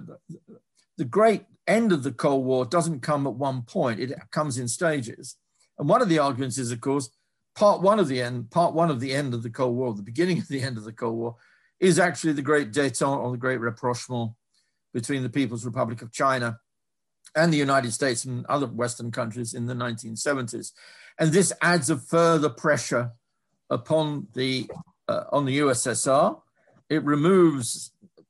the great end of the Cold War doesn't come at one point; it comes in stages. And one of the arguments is, of course, part one of the end of the Cold War, the beginning of the end of the Cold War, is actually the great détente or the great rapprochement between the People's Republic of China and the United States and other Western countries in the 1970s. And this adds a further pressure upon on the USSR. It removes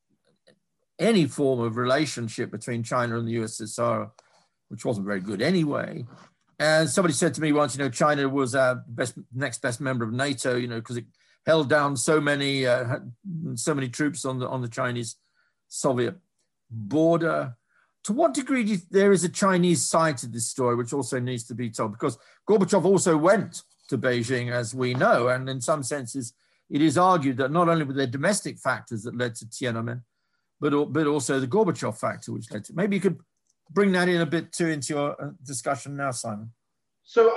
any form of relationship between China and the USSR, which wasn't very good anyway. And somebody said to me once, China was our next best member of NATO, because it held down so many troops on the Chinese Soviet border. To what degree there is a Chinese side to this story, which also needs to be told? Because Gorbachev also went to Beijing, as we know, and in some senses, it is argued that not only were there domestic factors that led to Tiananmen, but also the Gorbachev factor, which led to. Maybe you could bring that in a bit too into your discussion now, Simon. So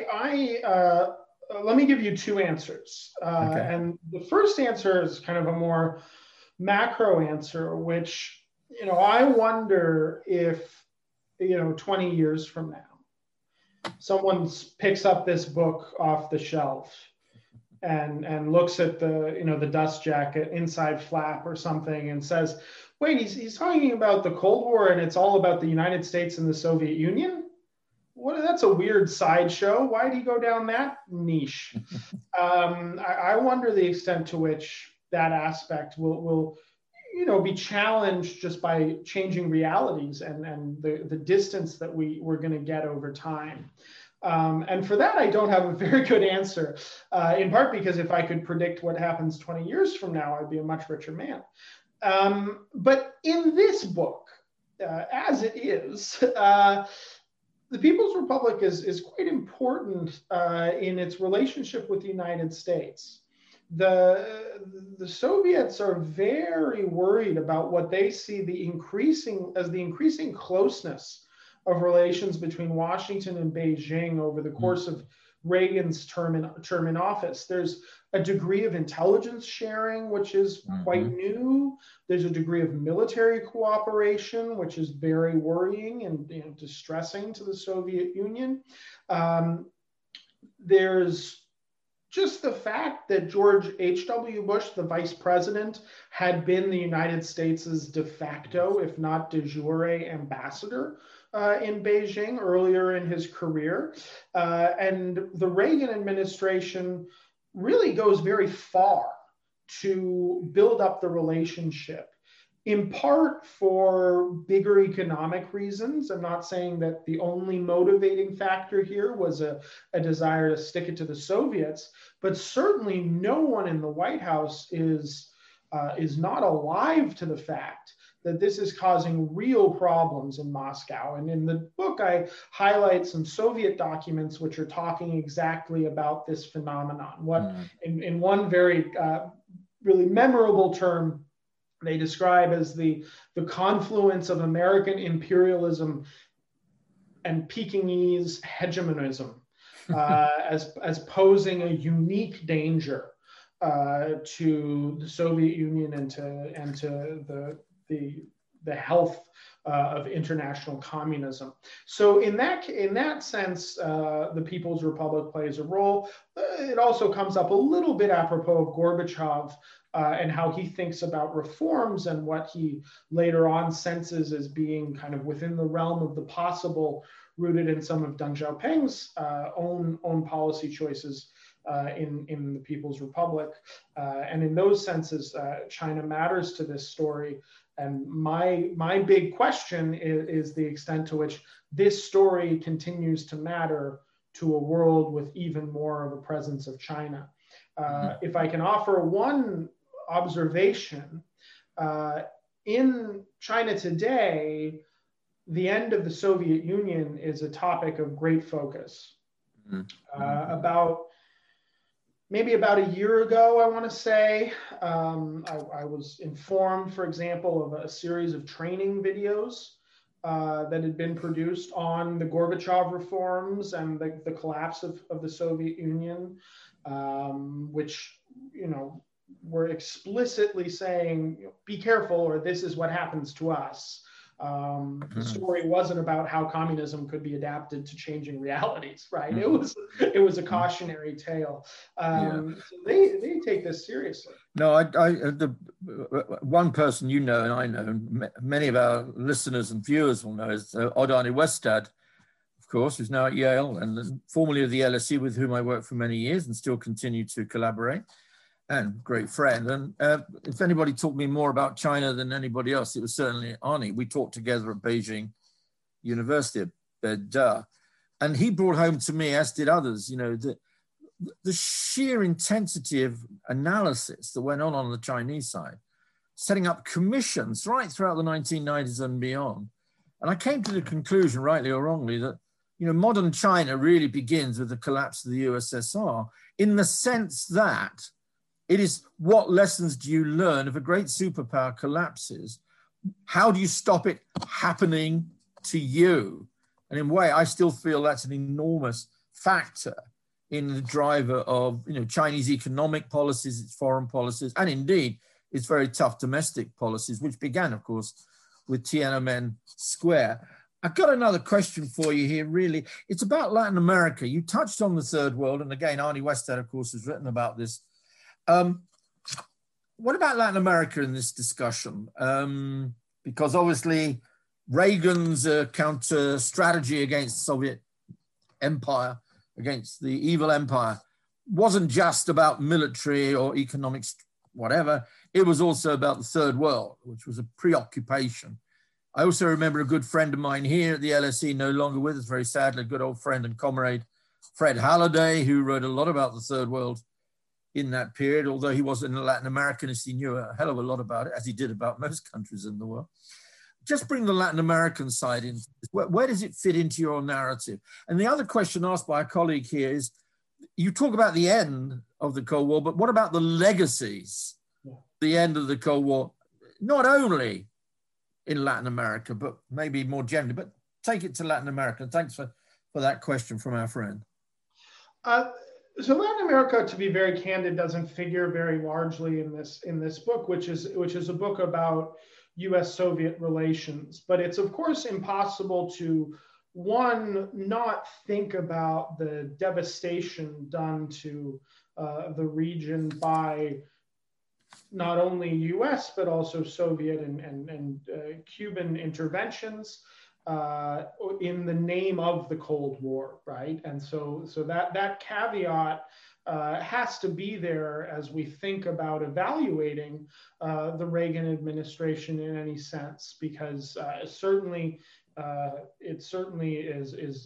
let me give you two answers. And the first answer is kind of a more macro answer, which, I wonder if, 20 years from now, someone picks up this book off the shelf and looks at the dust jacket inside flap or something and says, wait, he's talking about the Cold War and it's all about the United States and the Soviet Union? That's a weird sideshow. Why did he go down that niche? I wonder the extent to which that aspect will be challenged just by changing realities and the distance that we're going to get over time. And for that, I don't have a very good answer, in part because if I could predict what happens 20 years from now, I'd be a much richer man. But in this book, as it is, the People's Republic is quite important in its relationship with the United States. The Soviets are very worried about what they see the increasing closeness of relations between Washington and Beijing over the course of Reagan's term in office. There's a degree of intelligence sharing, which is quite new. There's a degree of military cooperation, which is very worrying and distressing to the Soviet Union. There's just the fact that George H.W. Bush, the vice president, had been the United States' de facto, if not de jure, ambassador in Beijing earlier in his career. And the Reagan administration really goes very far to build up the relationship, in part for bigger economic reasons. I'm not saying that the only motivating factor here was a desire to stick it to the Soviets, but certainly no one in the White House is not alive to the fact that this is causing real problems in Moscow. And in the book, I highlight some Soviet documents which are talking exactly about this phenomenon. What in one very really memorable term, they describe as the confluence of American imperialism and Pekingese hegemonism as posing a unique danger to the Soviet Union and to the health of international communism. So in that sense, the People's Republic plays a role. It also comes up a little bit apropos of Gorbachev and how he thinks about reforms and what he later on senses as being kind of within the realm of the possible, rooted in some of Deng Xiaoping's own policy choices in the People's Republic. And in those senses, China matters to this story. And my big question is the extent to which this story continues to matter to a world with even more of a presence of China. If I can offer one observation, in China today, the end of the Soviet Union is a topic of great focus. Maybe about a year ago, I want to say, I was informed, for example, of a series of training videos that had been produced on the Gorbachev reforms and the collapse of the Soviet Union, which, were explicitly saying, be careful, or this is what happens to us. The story wasn't about how communism could be adapted to changing realities, right? It was a cautionary tale. So they take this seriously. No, the one person you know and I know, and many of our listeners and viewers will know, is Odd Arnie Westad, of course, who's now at Yale and formerly of the LSE, with whom I worked for many years and still continue to collaborate. And great friend. And if anybody taught me more about China than anybody else, it was certainly Arnie. We taught together at Beijing University, and he brought home to me, as did others, the sheer intensity of analysis that went on the Chinese side, setting up commissions right throughout the 1990s and beyond. And I came to the conclusion, rightly or wrongly, that modern China really begins with the collapse of the USSR, in the sense that it is, what lessons do you learn if a great superpower collapses? How do you stop it happening to you? And in a way, I still feel that's an enormous factor in the driver of Chinese economic policies, its foreign policies, and indeed its very tough domestic policies, which began, of course, with Tiananmen Square. I've got another question for you here, really. It's about Latin America. You touched on the third world, and again, Arnie Westad, of course, has written about this. What about Latin America in this discussion? Because obviously Reagan's counter strategy against the Soviet empire, against the evil empire, wasn't just about military or economics, whatever. It was also about the third world, which was a preoccupation. I also remember a good friend of mine here at the LSE, no longer with us, very sadly, a good old friend and comrade, Fred Halliday, who wrote a lot about the third world in that period. Although he wasn't a Latin Americanist, he knew a hell of a lot about it, as he did about most countries in the world. just bring the Latin American side in. Where does it fit into your narrative? And the other question asked by a colleague here is, you talk about the end of the Cold War, but what about the legacies, the end of the Cold War, not only in Latin America, but maybe more generally, but take it to Latin America. Thanks for that question from our friend. So Latin America, to be very candid, doesn't figure very largely in this book, which is a book about U.S.-Soviet relations. But it's of course impossible to, one, not think about the devastation done to the region by not only U.S. but also Soviet and Cuban interventions in the name of the Cold War, right? And so that caveat has to be there as we think about evaluating the Reagan administration in any sense, because it certainly is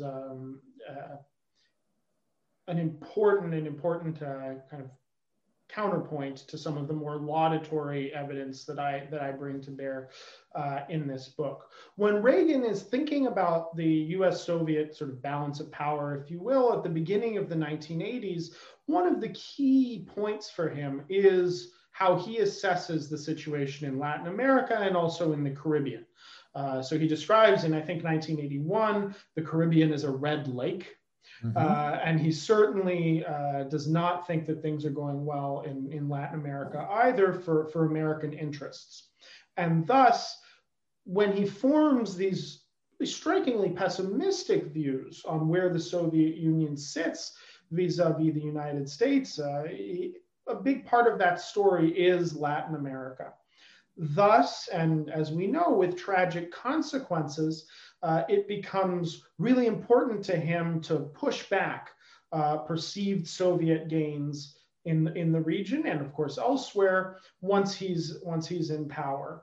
an important kind of counterpoint to some of the more laudatory evidence that I bring to bear in this book. When Reagan is thinking about the US-Soviet sort of balance of power, if you will, at the beginning of the 1980s, one of the key points for him is how he assesses the situation in Latin America and also in the Caribbean. So he describes in, I think, 1981, the Caribbean as a red lake. And he certainly does not think that things are going well in Latin America either for American interests. And thus, when he forms these strikingly pessimistic views on where the Soviet Union sits vis-a-vis the United States, a big part of that story is Latin America. Thus, and as we know, with tragic consequences, it becomes really important to him to push back perceived Soviet gains in the region and, of course, elsewhere once he's in power.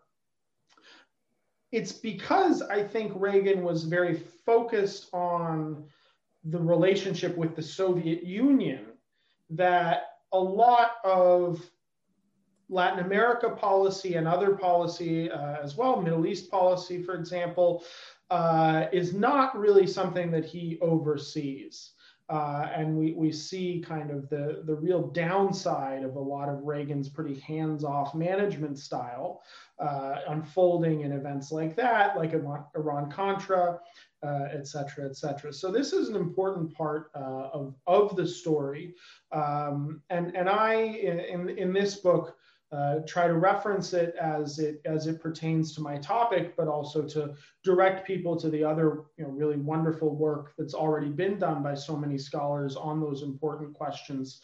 It's because I think Reagan was very focused on the relationship with the Soviet Union that a lot of Latin America policy and other policy as well, Middle East policy, for example, is not really something that he oversees. And we see kind of the real downside of a lot of Reagan's pretty hands-off management style unfolding in events like that, like Iran-Contra, et cetera, et cetera. So this is an important part of the story. And I, in this book, try to reference it as it pertains to my topic, but also to direct people to the other really wonderful work that's already been done by so many scholars on those important questions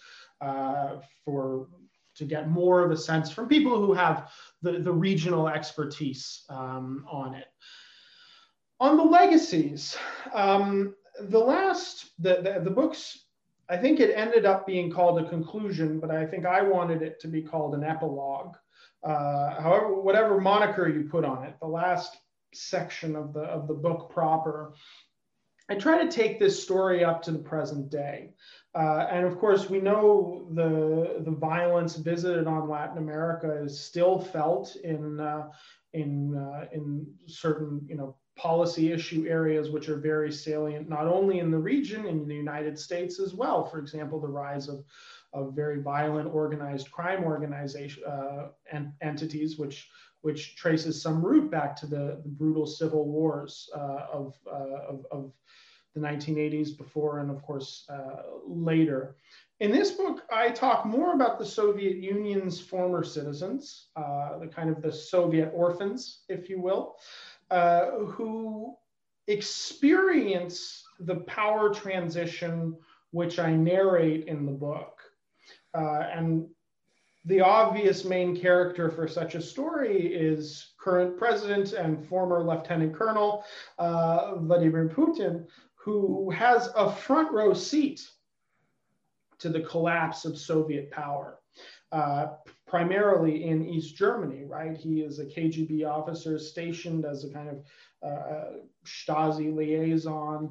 to get more of a sense from people who have the regional expertise on it. On the legacies, the books, I think it ended up being called a conclusion, but I think I wanted it to be called an epilogue. However, whatever moniker you put on it, the last section of the book proper, I try to take this story up to the present day. And of course, we know the violence visited on Latin America is still felt in certain policy issue areas which are very salient, not only in the region, in the United States as well. For example, the rise of very violent organized crime organization entities, which traces some root back to the brutal civil wars of the 1980s before and of course later. In this book, I talk more about the Soviet Union's former citizens, the Soviet orphans, if you will, who experience the power transition which I narrate in the book. And the obvious main character for such a story is current president and former Lieutenant Colonel Vladimir Putin, who has a front row seat to the collapse of Soviet power. Primarily in East Germany, right? He is a KGB officer stationed as a kind of Stasi liaison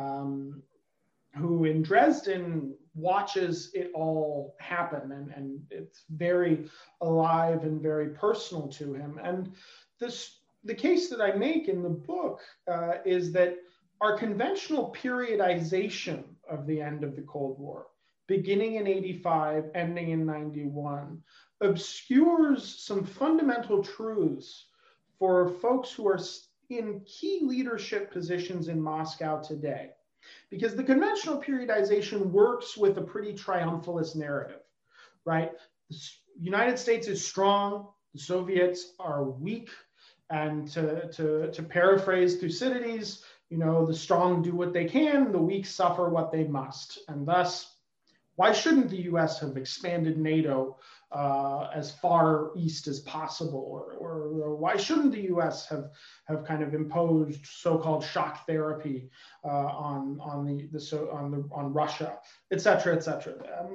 who in Dresden watches it all happen, and it's very alive and very personal to him. And this the case that I make in the book is that our conventional periodization of the end of the Cold War, beginning in 85, ending in 91, obscures some fundamental truths for folks who are in key leadership positions in Moscow today. Because the conventional periodization works with a pretty triumphalist narrative, right? The United States is strong, the Soviets are weak, and to paraphrase Thucydides, you know, the strong do what they can, the weak suffer what they must. And thus, why shouldn't the US have expanded NATO as far east as possible? Or why shouldn't the US have kind of imposed so-called shock therapy on Russia, et cetera, et cetera?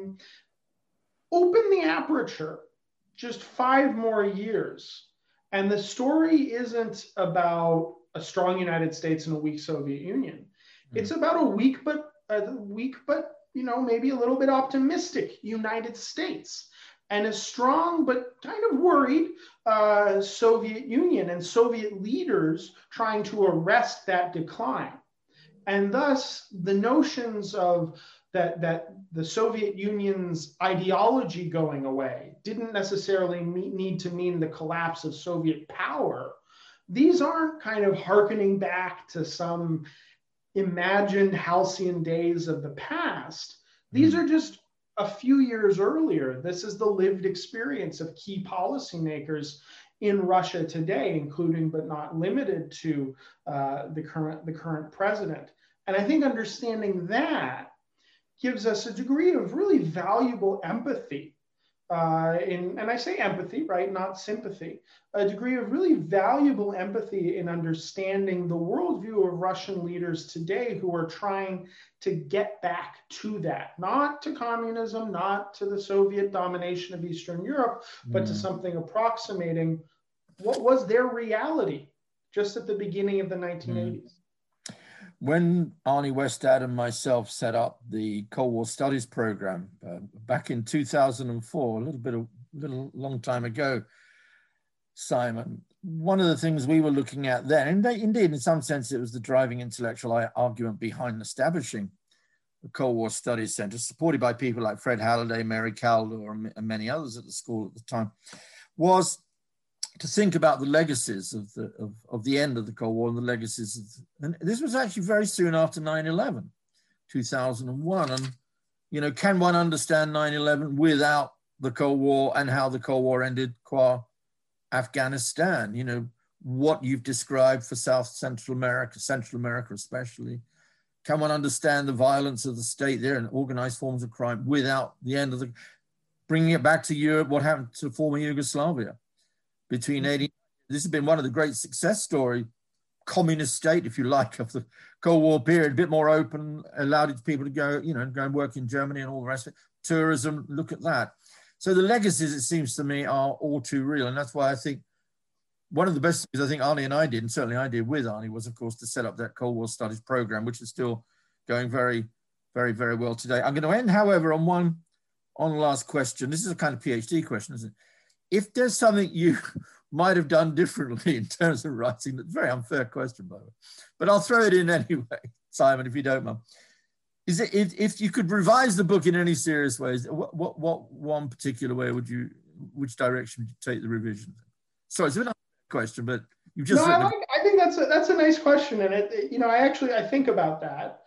Open the aperture just 5 more years, and the story isn't about a strong United States and a weak Soviet Union. It's about a weak but you know, maybe a little bit optimistic United States and a strong but kind of worried Soviet Union and Soviet leaders trying to arrest that decline. And thus the notions of that the Soviet Union's ideology going away didn't necessarily need to mean the collapse of Soviet power. These aren't kind of hearkening back to some imagined halcyon days of the past. These are just a few years earlier. This is the lived experience of key policymakers in Russia today, including but not limited to the current president. And I think understanding that gives us a degree of really valuable empathy. And I say empathy, right, not sympathy, a degree of really valuable empathy in understanding the worldview of Russian leaders today who are trying to get back to that, not to communism, not to the Soviet domination of Eastern Europe, but to something approximating what was their reality just at the beginning of the 1980s. When Arnie Westad and myself set up the Cold War Studies program back in 2004, a long time ago, Simon, one of the things we were looking at then, and indeed in some sense it was the driving intellectual argument behind establishing the Cold War Studies Center, supported by people like Fred Halliday, Mary Kaldor, and many others at the school at the time, was to think about the legacies of the end of the Cold War and the legacies and this was actually very soon after 9/11, 2001. And, you know, can one understand 9/11 without the Cold War and how the Cold War ended qua Afghanistan? You know, what you've described for Central America especially. Can one understand the violence of the state there and organized forms of crime without the end of bringing it back to Europe, what happened to former Yugoslavia? Between 80, this has been one of the great success story, communist state, if you like, of the Cold War period, a bit more open, allowed its people to go, you know, go and work in Germany and all the rest of it. Tourism, look at that. So the legacies, it seems to me, are all too real. And that's why I think one of the best things I think Arnie and I did, and certainly I did with Arnie, was of course to set up that Cold War Studies program, which is still going very, very, very well today. I'm going to end, however, on one last question. This is a kind of PhD question, isn't it? If there's something you might have done differently in terms of writing, that's a very unfair question, by the way, but I'll throw it in anyway, Simon, if you don't mind. Is it, if you could revise the book in any serious ways, what one particular way which direction would you take the revision? Sorry, it's a bit unfair question, but you've just. No, I think that's a nice question, and I think about that.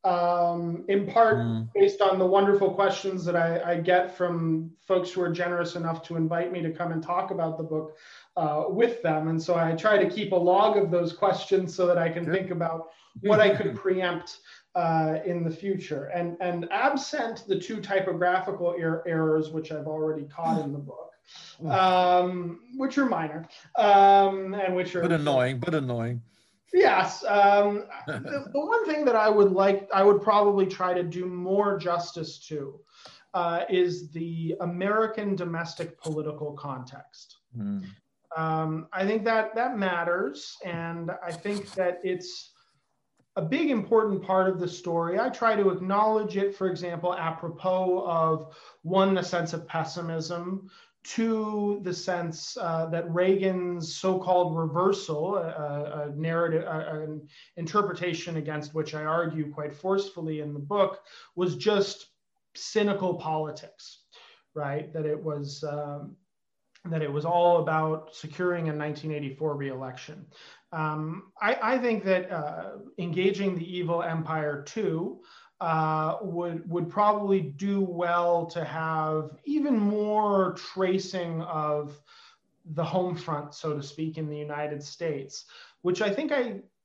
In part based on the wonderful questions that I get from folks who are generous enough to invite me to come and talk about the book with them. And so I try to keep a log of those questions so that I can think about what I could preempt in the future. And absent the 2 typographical errors, which I've already caught in the book, which are minor and which are but annoying. Yes. The one thing that I would probably try to do more justice to is the American domestic political context. I think that matters. And I think that it's a big important part of the story. I try to acknowledge it, for example, apropos of, one, the sense of pessimism, to the sense that Reagan's so-called reversal, a narrative, an interpretation against which I argue quite forcefully in the book, was just cynical politics, right? That it was all about securing a 1984 re-election. I think that engaging the evil empire too would probably do well to have even more tracing of the home front, so to speak, in the United States, which I think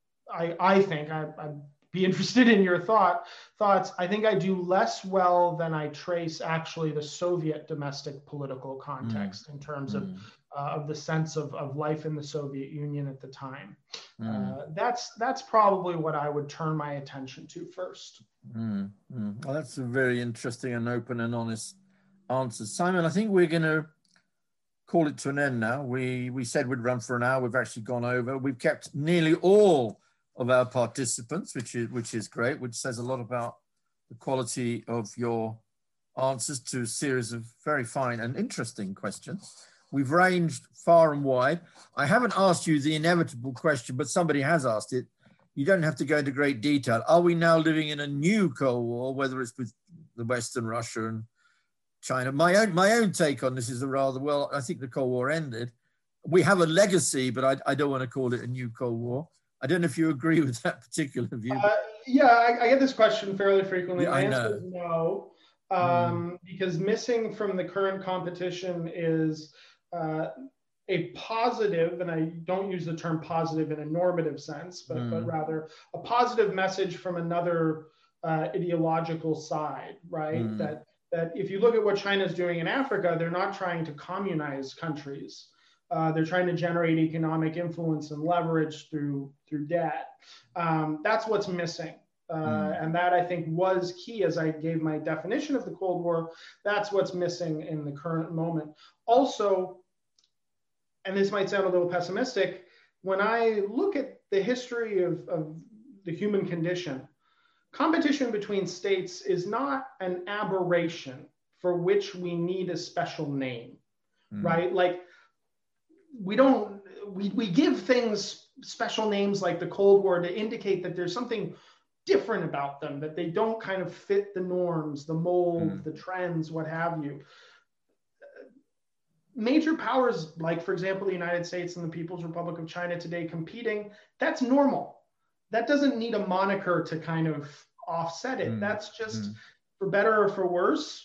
I'd be interested in your thoughts. I think I do less well than I trace actually the Soviet domestic political context in terms of the sense of life in the Soviet Union at the time. That's probably what I would turn my attention to first. Well, that's a very interesting and open and honest answer. Simon, I think we're going to call it to an end now. We said we'd run for an hour. We've actually gone over. We've kept nearly all of our participants, which is great, which says a lot about the quality of your answers to a series of very fine and interesting questions. We've ranged far and wide. I haven't asked you the inevitable question, but somebody has asked it. You don't have to go into great detail. Are we now living in a new Cold War, whether it's with the West and Russia and China? My own take on this is I think the Cold War ended. We have a legacy, but I don't want to call it a new Cold War. I don't know if you agree with that particular view. I get this question fairly frequently. Yeah, My answer is no, because missing from the current competition is a positive, and I don't use the term positive in a normative sense, but rather a positive message from another ideological side, right? That if you look at what China's doing in Africa, they're not trying to communize countries. They're trying to generate economic influence and leverage through debt. That's what's missing. And that, I think, was key as I gave my definition of the Cold War. That's what's missing in the current moment. Also, and this might sound a little pessimistic, when I look at the history of the human condition, competition between states is not an aberration for which we need a special name, right? Like, we give things special names like the Cold War to indicate that there's something different about them, that they don't kind of fit the norms, the mold, the trends, what have you. Major powers, like, for example, the United States and the People's Republic of China today competing, that's normal. That doesn't need a moniker to kind of offset it. That's just, for better or for worse,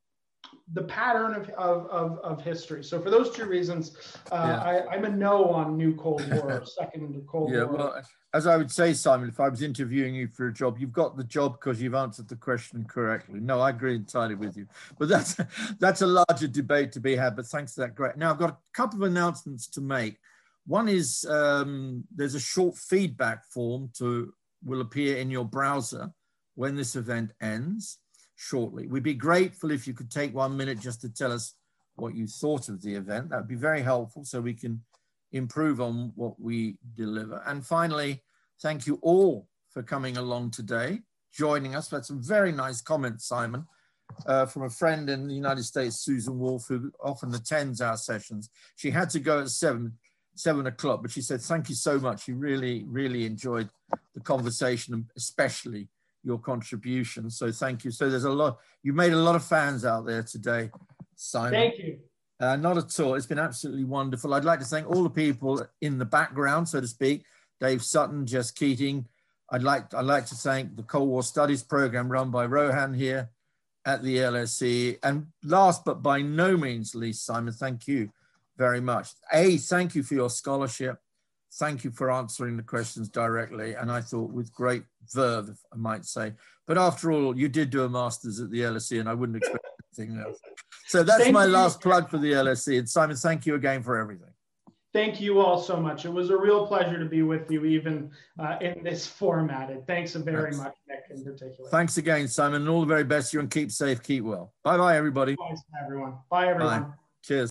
the pattern of history. So for those two reasons, I'm a no on new Cold War, second Cold War. Well, as I would say, Simon, if I was interviewing you for a job, you've got the job because you've answered the question correctly. No, I agree entirely with you. But that's a larger debate to be had, but thanks for that. Great. Now, I've got a couple of announcements to make. One is there's a short feedback form will appear in your browser when this event ends shortly. We'd be grateful if you could take 1 minute just to tell us what you thought of the event. That would be very helpful so we can improve on what we deliver. And finally, thank you all for coming along today, joining us. That's some very nice comments, Simon, from a friend in the United States, Susan Wolf, who often attends our sessions. She had to go at 7 o'clock, but she said, thank you so much. She really, really enjoyed the conversation, and especially your contribution. So thank you. So you made a lot of fans out there today, Simon. Thank you. Not at all. It's been absolutely wonderful. I'd like to thank all the people in the background, so to speak, Dave Sutton, Jess Keating. I'd like to thank the Cold War Studies program run by Rohan here at the LSE. And last but by no means least, Simon, thank you very much. Thank you for your scholarship. Thank you for answering the questions directly. And I thought with great verve, I might say. But after all, you did do a master's at the LSE and I wouldn't expect anything else. So that's my last plug for the LSE. And Simon, thank you again for everything. Thank you all so much. It was a real pleasure to be with you, even in this format. And thanks very much, Nick, in particular. Thanks again, Simon, and all the very best to you, and keep safe, keep well. Bye-bye, everybody. Bye, everyone. Bye, everyone. Bye. Cheers.